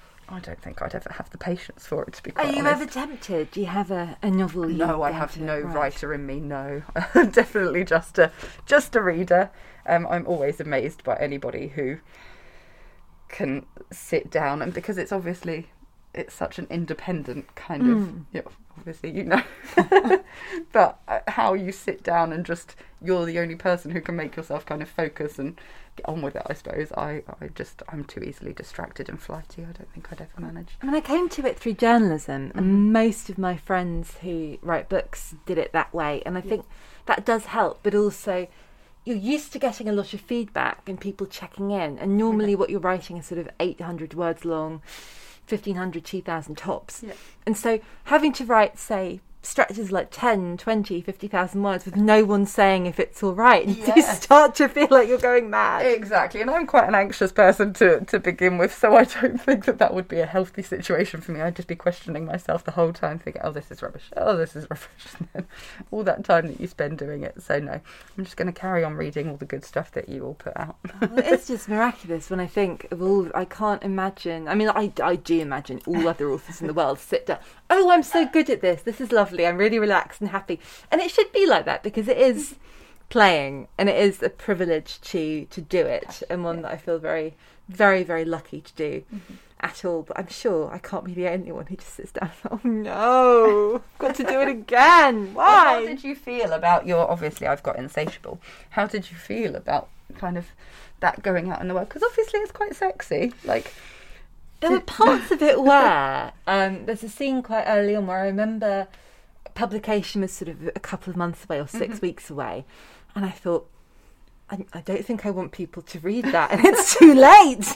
I don't think I'd ever have the patience for it, to be Are quite you honest. ever tempted? Do you have a, a novel? you No, I go have to? no Right. writer in me, no. Definitely just a, just a reader. Um, I'm always amazed by anybody who can sit down, and because it's obviously, it's such an independent kind Mm. of, you know, obviously you know, but uh, how you sit down and just, you're the only person who can make yourself kind of focus and get on with it, I suppose. I, I just, I'm too easily distracted and flighty. I don't think I'd ever manage. I mean, I came to it through journalism, and most of my friends who write books did it that way, and I think that does help, but also you're used to getting a lot of feedback and people checking in, and normally what you're writing is sort of eight hundred words long, fifteen hundred, two thousand tops. Yeah. And so having to write, say, stretches like ten, twenty, fifty thousand words with no one saying if it's all right, and you Yes. start to feel like you're going mad. Exactly, and I'm quite an anxious person to, to begin with, so I don't think that that would be a healthy situation for me. I'd just be questioning myself the whole time, thinking, oh, this is rubbish, oh, this is rubbish, and then all that time that you spend doing it. So no, I'm just going to carry on reading all the good stuff that you all put out. Well, it's just miraculous when I think of all. I can't imagine. I mean, I, I do imagine all other authors in the world sit down. Oh, I'm so good at this. This is lovely. I'm really relaxed and happy. And it should be like that because it is playing and it is a privilege to to do it, and one that I feel very, very, very lucky to do. at all, but I'm sure I can't be the only one who just sits down and, oh no, I've got to do it again. Why? Well, how did you feel about your, obviously I've got Insatiable, how did you feel about kind of that going out in the world? Because obviously it's quite sexy, like... There were parts of it where um, there's a scene quite early on where I remember publication was sort of a couple of months away or six mm-hmm. weeks away, and I thought, I, I don't think I want people to read that, and it's too late.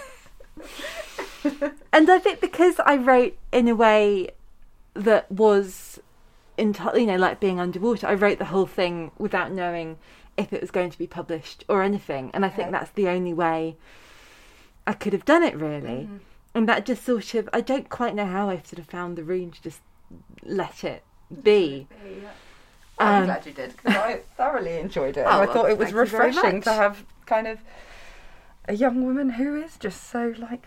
And I think because I wrote in a way that was entirely, you know, like being underwater, I wrote the whole thing without knowing if it was going to be published or anything, and I think that's the only way I could have done it, really. Mm-hmm. And that just sort of, I don't quite know how I sort of found the room to just let it be. I'm um, glad you did, because I thoroughly enjoyed it. Oh, and I thought it was well, refreshing to have kind of a young woman who is just so, like,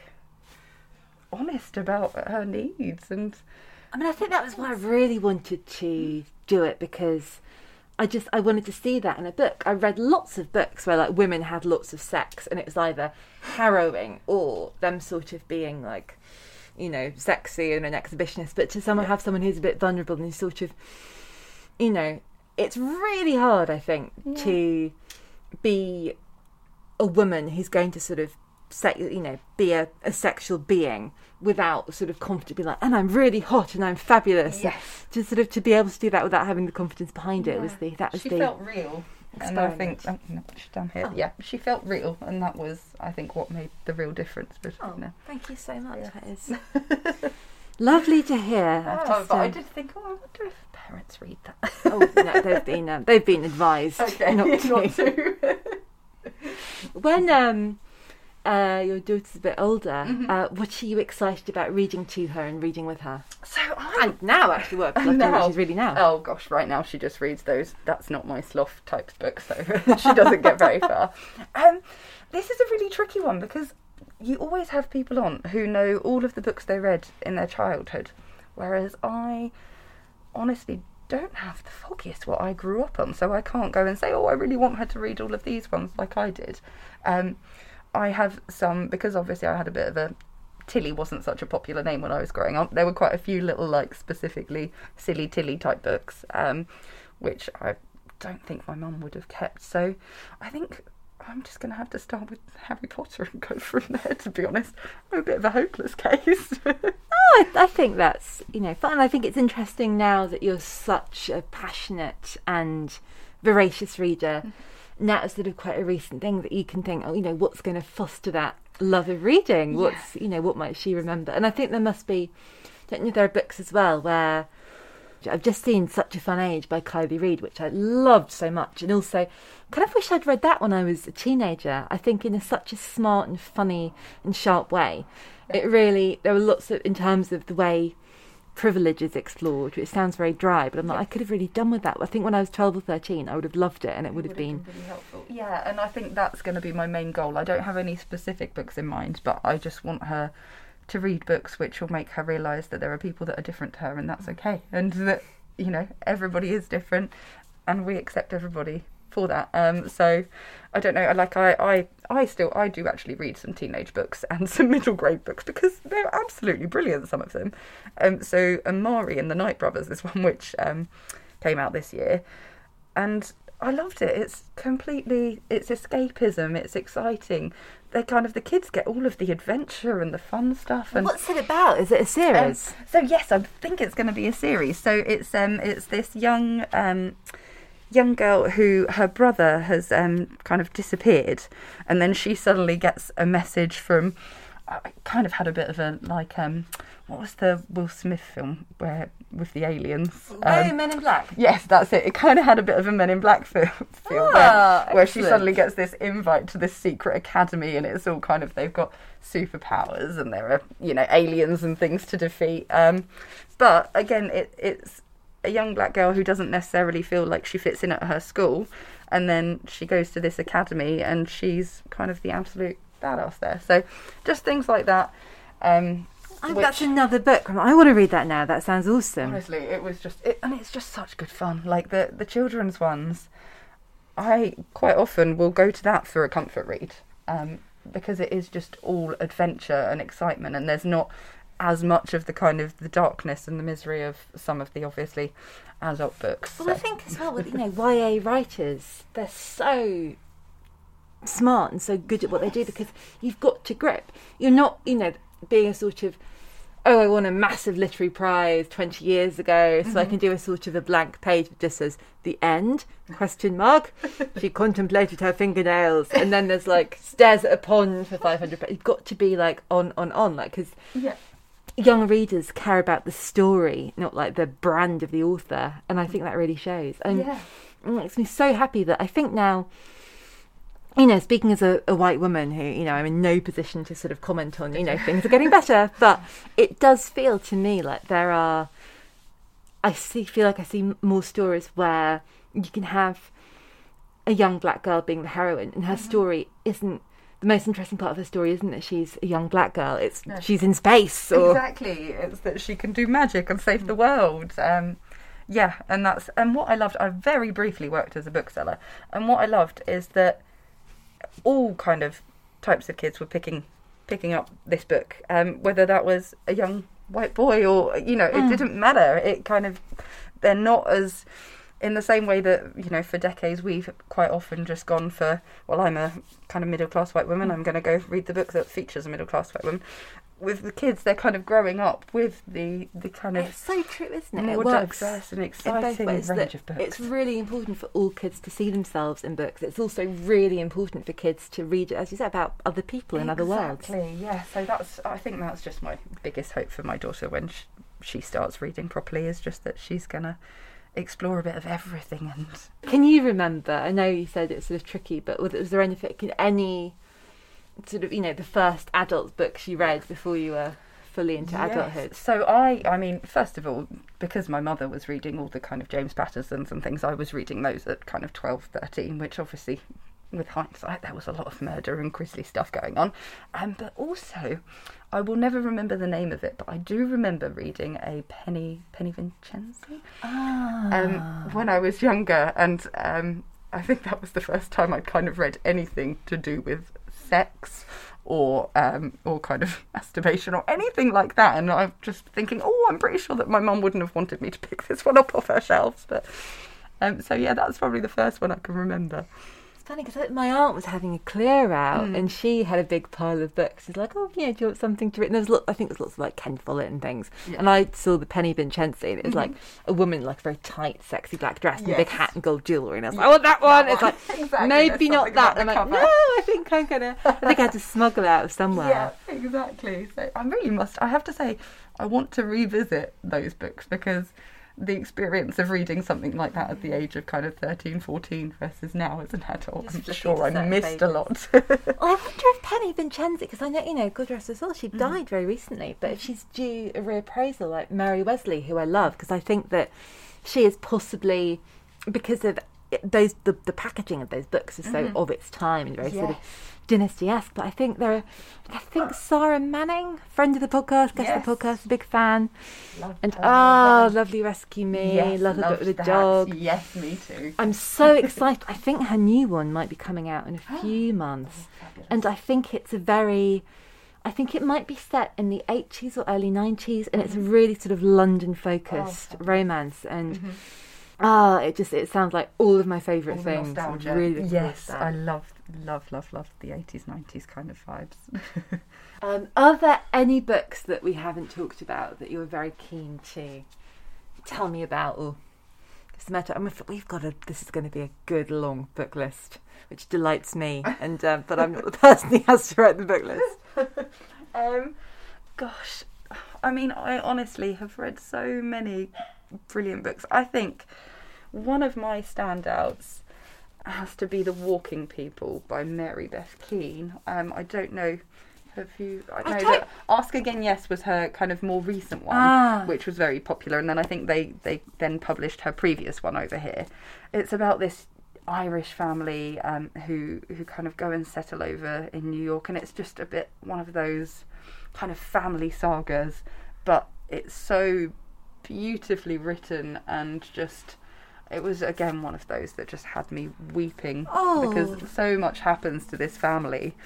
honest about her needs. And I mean, I think that was why I really wanted to do it, because I just, I wanted to see that in a book. I read lots of books where, like, women had lots of sex, and it was either harrowing or them sort of being, like, you know, sexy and an exhibitionist. But to someone, yeah. have someone who's a bit vulnerable and who's sort of, you know, it's really hard, I think, yeah. to be a woman who's going to sort of, se- you know, be a, a sexual being without sort of confidently like, and I'm really hot and I'm fabulous. Yes. To sort of to be able to do that without having the confidence behind it yeah. was the that was she the felt real. And I think oh, no, she's down here. Oh. Yeah, she felt real, and that was, I think, what made the real difference. Between oh, her. Thank you so much. Yeah. That is lovely to hear. Oh, just, but um, I did think, oh, I wonder if parents read that. Oh no, they've been um, they've been advised okay, not to. Not to. When um, uh, your daughter's a bit older, mm-hmm. uh, what are you excited about reading to her and reading with her? So I and now actually what now she's reading now. Oh gosh, right now she just reads those "That's Not My Sloth" type books, so she doesn't get very far. Um, this is a really tricky one because you always have people on who know all of the books they read in their childhood, whereas I honestly don't have the foggiest what I grew up on, so I can't go and say, oh, I really want her to read all of these ones like I did. Um, I have some, because obviously I had a bit of a, Tilly wasn't such a popular name when I was growing up, there were quite a few little, like, specifically Silly Tilly type books, um, which I don't think my mum would have kept, so I think I'm just going to have to start with Harry Potter and go from there, to be honest. I'm a bit of a hopeless case. Oh, I, I think that's, you know, fun. I think it's interesting now that you're such a passionate and voracious reader. Mm-hmm. Now it's sort of quite a recent thing that you can think, oh, you know, what's going to foster that love of reading? Yeah. What's, you know, what might she remember? And I think there must be, don't you know, there are books as well where I've just seen Such a Fun Age by Kylie Reid, which I loved so much, and also kind of wish I'd read that when I was a teenager. I think in a, such a smart and funny and sharp way. It really, there were lots of, in terms of the way privilege is explored, which sounds very dry, but I'm like, yeah. I could have really done with that. I think when I was twelve or thirteen, I would have loved it, and it would, it would have been, been really helpful. Yeah, and I think that's going to be my main goal. I don't have any specific books in mind, but I just want her to read books which will make her realise that there are people that are different to her, and that's okay, and that, you know, everybody is different, and we accept everybody for that. Um, so I don't know. Like I, I, I still, I do actually read some teenage books and some middle grade books because they're absolutely brilliant. Some of them. Um, so Amari and the Night Brothers is one which um came out this year, and I loved it. It's completely, it's escapism. It's exciting. They kind of, the kids get all of the adventure and the fun stuff. And what's it about? Is it a series? Um, so yes, I think it's going to be a series. So it's um, it's this young um. young girl who her brother has um, kind of disappeared, and then she suddenly gets a message from, I kind of had a bit of a, like, um, what was the Will Smith film where with the aliens? Um, oh, Men in Black. Yes, that's it. It kind of had a bit of a Men in Black feel, feel ah, where, where she suddenly gets this invite to this secret academy, and it's all kind of, they've got superpowers and there are, you know, aliens and things to defeat. Um, but again, it, it's a young black girl who doesn't necessarily feel like she fits in at her school, and then she goes to this academy and she's kind of the absolute badass there. So just things like that. Um, oh, which, that's another book. I want to read that now. That sounds awesome. Honestly, it was just, it, and it's just such good fun. Like the, the children's ones, I quite often will go to that for a comfort read. Um, because it is just all adventure and excitement, and there's not as much of the kind of the darkness and the misery of some of the obviously adult books. Well, so. I think as well with, you know, Y A writers, they're so smart and so good at what they do, because you've got to grip. You're not, you know, being a sort of, oh, I won a massive literary prize twenty years ago, so mm-hmm. I can do a sort of a blank page that just says, the end, question mark. She contemplated her fingernails. And then there's like, stares at a pond for five hundred pages. You've got to be like on, on, on, like, because yeah. young readers care about the story, not like the brand of the author. And I think that really shows. And yeah. it makes me so happy that I think now, you know, speaking as a, a white woman who, you know, I'm in no position to sort of comment on, you know, things are getting better, but it does feel to me like there are, I see, feel like I see more stories where you can have a young black girl being the heroine, and her mm-hmm. story isn't, the most interesting part of her story isn't that she's a young black girl, it's no. she's in space. Or... Exactly, it's that she can do magic and save the world. Um, yeah, and that's, and what I loved, I very briefly worked as a bookseller, and what I loved is that all kind of types of kids were picking picking up this book, um, whether that was a young white boy or, you know, mm. it didn't matter. It kind of, they're not as, in the same way that, you know, for decades we've quite often just gone for, well, I'm a kind of middle class white woman, I'm going to go read the book that features a middle class white woman. With the kids, they're kind of growing up with the, the kind of... It's so true, isn't it? More it works diverse and exciting range of books. It's really important for all kids to see themselves in books. It's also really important for kids to read, as you said, about other people in other worlds. Exactly, yeah. So that's, I think that's just my biggest hope for my daughter when she, she starts reading properly, is just that she's going to explore a bit of everything. And can you remember, I know you said it's sort of tricky, but was there anything, any... sort of, you know, the first adult books you read before you were fully into yes. adulthood? So I, I mean, first of all, because my mother was reading all the kind of James Pattersons and things, I was reading those at kind of twelve, thirteen, which obviously, with hindsight, there was a lot of murder and grisly stuff going on. Um, but also, I will never remember the name of it, but I do remember reading a Penny, Penny Vincenzi ah. um, when I was younger, and um, I think that was the first time I'd kind of read anything to do with sex or um or kind of masturbation or anything like that, and I'm just thinking, oh, I'm pretty sure that my mum wouldn't have wanted me to pick this one up off her shelves, but um so yeah, that's probably the first one I can remember. It's funny because my aunt was having a clear out mm. and she had a big pile of books. She's like, oh yeah, do you want something to read? And there's lots, I think there's lots of like Ken Follett and things, yeah. and I saw the Penny Vincenzi, and it was mm-hmm. like a woman in like a very tight sexy black dress and yes. a big hat and gold jewellery, and I was like, I want that one. It's like, exactly. maybe not that. I'm like, cover. no, I think I'm gonna I think I had to smuggle out of somewhere. Yeah, exactly. So I really must, I have to say, I want to revisit those books, because the experience of reading something like that at the age of kind of thirteen, fourteen versus now as an adult, I'm sure I missed a lot. Well, I wonder if Penny Vincenzi, because I know, you know, God rest her soul, she mm. died very recently, but if she's due a reappraisal like Mary Wesley, who I love, because I think that she is possibly, because of those, the, the packaging of those books is so mm-hmm. of its time and very yes. sort of dynasty-esque, but I think there are, I think Sarah Manning, friend of the podcast, guest yes. of the podcast, big fan. Love and her, oh, love Lovely Rescue Me, yes, Love a Book with a that. Dog. Yes, me too. I'm so excited. I think her new one might be coming out in a few months. Oh, and I think it's a very, I think it might be set in the eighties or early nineties, and it's a really sort of London-focused oh, romance. And mm-hmm. ah, it just, it sounds like all of my favourite all things. Nostalgia. Really yes, I love, love, love, love the eighties, nineties kind of vibes. um, are there any books that we haven't talked about that you're very keen to tell me about, or it's a matter? I mean, we've got a. This is going to be a good long book list, which delights me, and uh, but I'm not the person who has to write the book list. um, gosh, I mean, I honestly have read so many brilliant books. I think one of my standouts has to be The Walking People by Mary Beth Keane. Um, I don't know. Have you? I know I that Ask Again Yes was her kind of more recent one, ah. which was very popular, and then I think they, they then published her previous one over here. It's about this Irish family um, who who kind of go and settle over in New York, and it's just a bit one of those kind of family sagas, but it's so beautifully written, and just it was again one of those that just had me weeping oh. because so much happens to this family.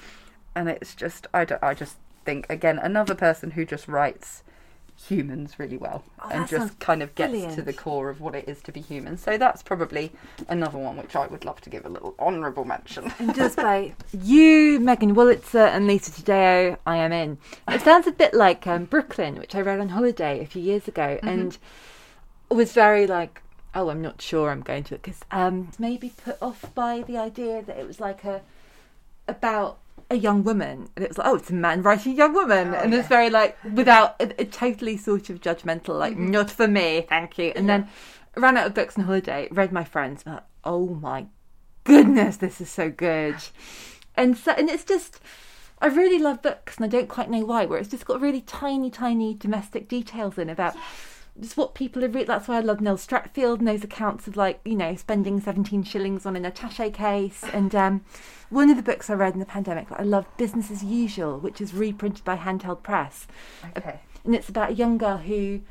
and it's just, I, don't, I just think, again, another person who just writes humans really well oh, and just kind of gets brilliant. to the core of what it is to be human. So that's probably another one which I would love to give a little honourable mention. And just by you, Megan Wolitzer and Lisa Tadeo, I am in. It sounds a bit like um, Brooklyn, which I read on holiday a few years ago, mm-hmm. and was very like, oh, I'm not sure I'm going to it, because um, maybe put off by the idea that it was like a about a young woman, and it was like, oh, it's a man writing a young woman, oh, and yeah. it's very like without a, a totally sort of judgmental, like mm-hmm. not for me, thank you. And yeah. then I ran out of books on holiday, read my friends, and like, oh my goodness, this is so good. And so, and it's just, I really love books, and I don't quite know why, where it's just got really tiny, tiny domestic details in about. Yes. Just what people have read. That's why I love Neil Stratfield and those accounts of, like, you know, spending seventeen shillings on an attaché case. And um, one of the books I read in the pandemic, I love Business as Usual, which is reprinted by Handheld Press. Okay. And it's about a young girl who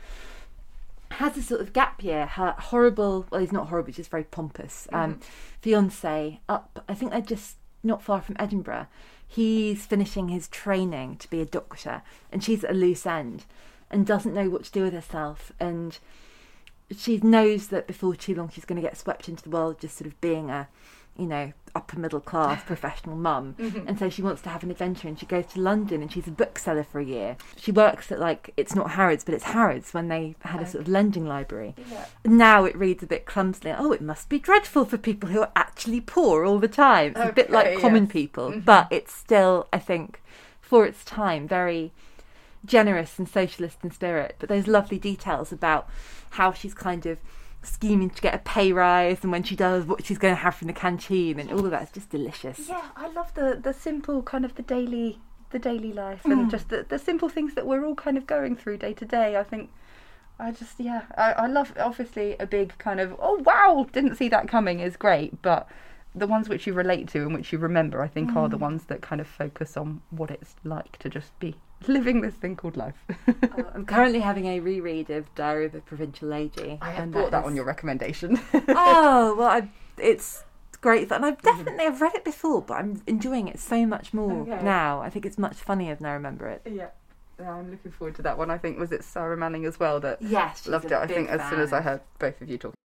has a sort of gap year. Her horrible, well, he's not horrible, he's just very pompous, um, mm-hmm. fiancé up, I think they're just not far from Edinburgh. He's finishing his training to be a doctor, and she's at a loose end and doesn't know what to do with herself, and she knows that before too long she's going to get swept into the world just sort of being a, you know, upper middle class professional mum. Mm-hmm. And so she wants to have an adventure, and she goes to London, and she's a bookseller for a year. She works at, like, it's not Harrods, but it's Harrods, when they had a sort of lending library. Yeah. Now it reads a bit clumsily, oh, it must be dreadful for people who are actually poor all the time. It's okay, a bit like yes. Common People, mm-hmm. but it's still, I think, for its time, very generous and socialist in spirit. But there's lovely details about how she's kind of scheming to get a pay rise, and when she does, what she's going to have from the canteen, and all of that's just delicious. Yeah, I love the the simple kind of the daily the daily life and mm. just the, the simple things that we're all kind of going through day to day. I think I just yeah I, I love, obviously a big kind of oh wow, didn't see that coming is great, but the ones which you relate to and which you remember, I think mm. are the ones that kind of focus on what it's like to just be living this thing called life. uh, I'm currently having a reread of Diary of a Provincial Lady. I have brought that, that is... on your recommendation. Oh, well, I, it's great. And I've definitely, I've read it before, but I'm enjoying it so much more okay. now. I think it's much funnier than I remember it. Yeah. Yeah, I'm looking forward to that one. I think, was it Sarah Manning as well that yes, loved it? I think fan. As soon as I heard both of you talk.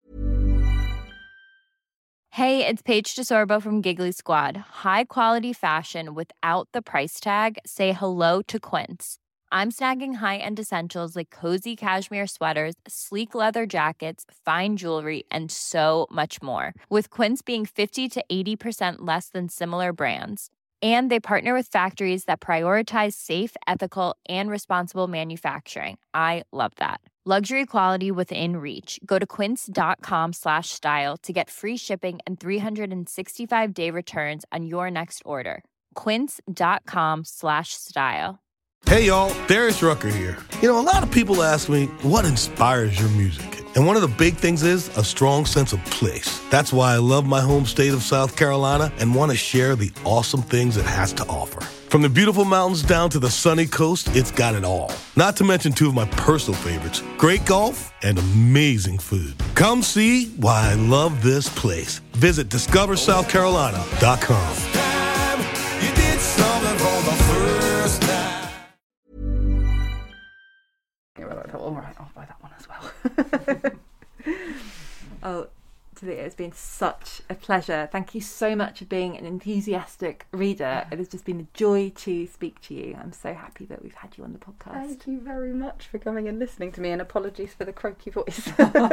Hey, it's Paige DeSorbo from Giggly Squad. High quality fashion without the price tag. Say hello to Quince. I'm snagging high-end essentials like cozy cashmere sweaters, sleek leather jackets, fine jewelry, and so much more. With Quince being fifty to eighty percent less than similar brands. And they partner with factories that prioritize safe, ethical, and responsible manufacturing. I love that. Luxury quality within reach. Go to quince.com slash style to get free shipping and three sixty-five day returns on your next order. Quince.com slash style. Hey y'all, Darius Rucker here. You know, a lot of people ask me, what inspires your music? And one of the big things is a strong sense of place. That's why I love my home state of South Carolina and want to share the awesome things it has to offer. From the beautiful mountains down to the sunny coast, it's got it all. Not to mention two of my personal favorites, great golf and amazing food. Come see why I love this place. Visit discover south carolina dot com. All right, I'll buy that one as well. Oh, Talia, it's been such a pleasure. Thank you so much for being an enthusiastic reader. It has just been a joy to speak to you. I'm so happy that we've had you on the podcast. Thank you very much for coming and listening to me, and apologies for the croaky voice.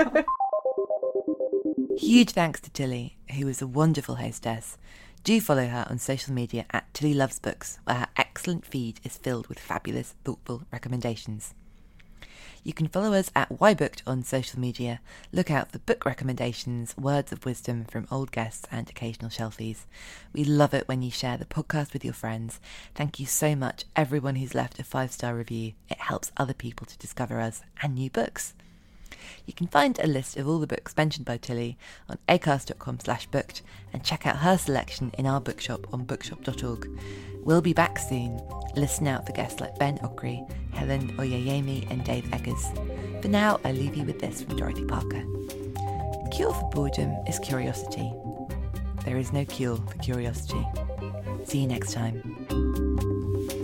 Huge thanks to Tilly, who was a wonderful hostess. Do follow her on social media at Tilly Loves Books, where her excellent feed is filled with fabulous, thoughtful recommendations. You can follow us at Whybooked on social media. Look out for book recommendations, words of wisdom from old guests and occasional shelfies. We love it when you share the podcast with your friends. Thank you so much, everyone who's left a five-star review. It helps other people to discover us and new books. You can find a list of all the books mentioned by Tilly on acast.com slash booked and check out her selection in our bookshop on bookshop dot org. We'll be back soon. Listen out for guests like Ben Okri, Helen Oyeyemi and Dave Eggers. For now, I leave you with this from Dorothy Parker. Cure for boredom is curiosity. there is no cure for curiosity. See you next time.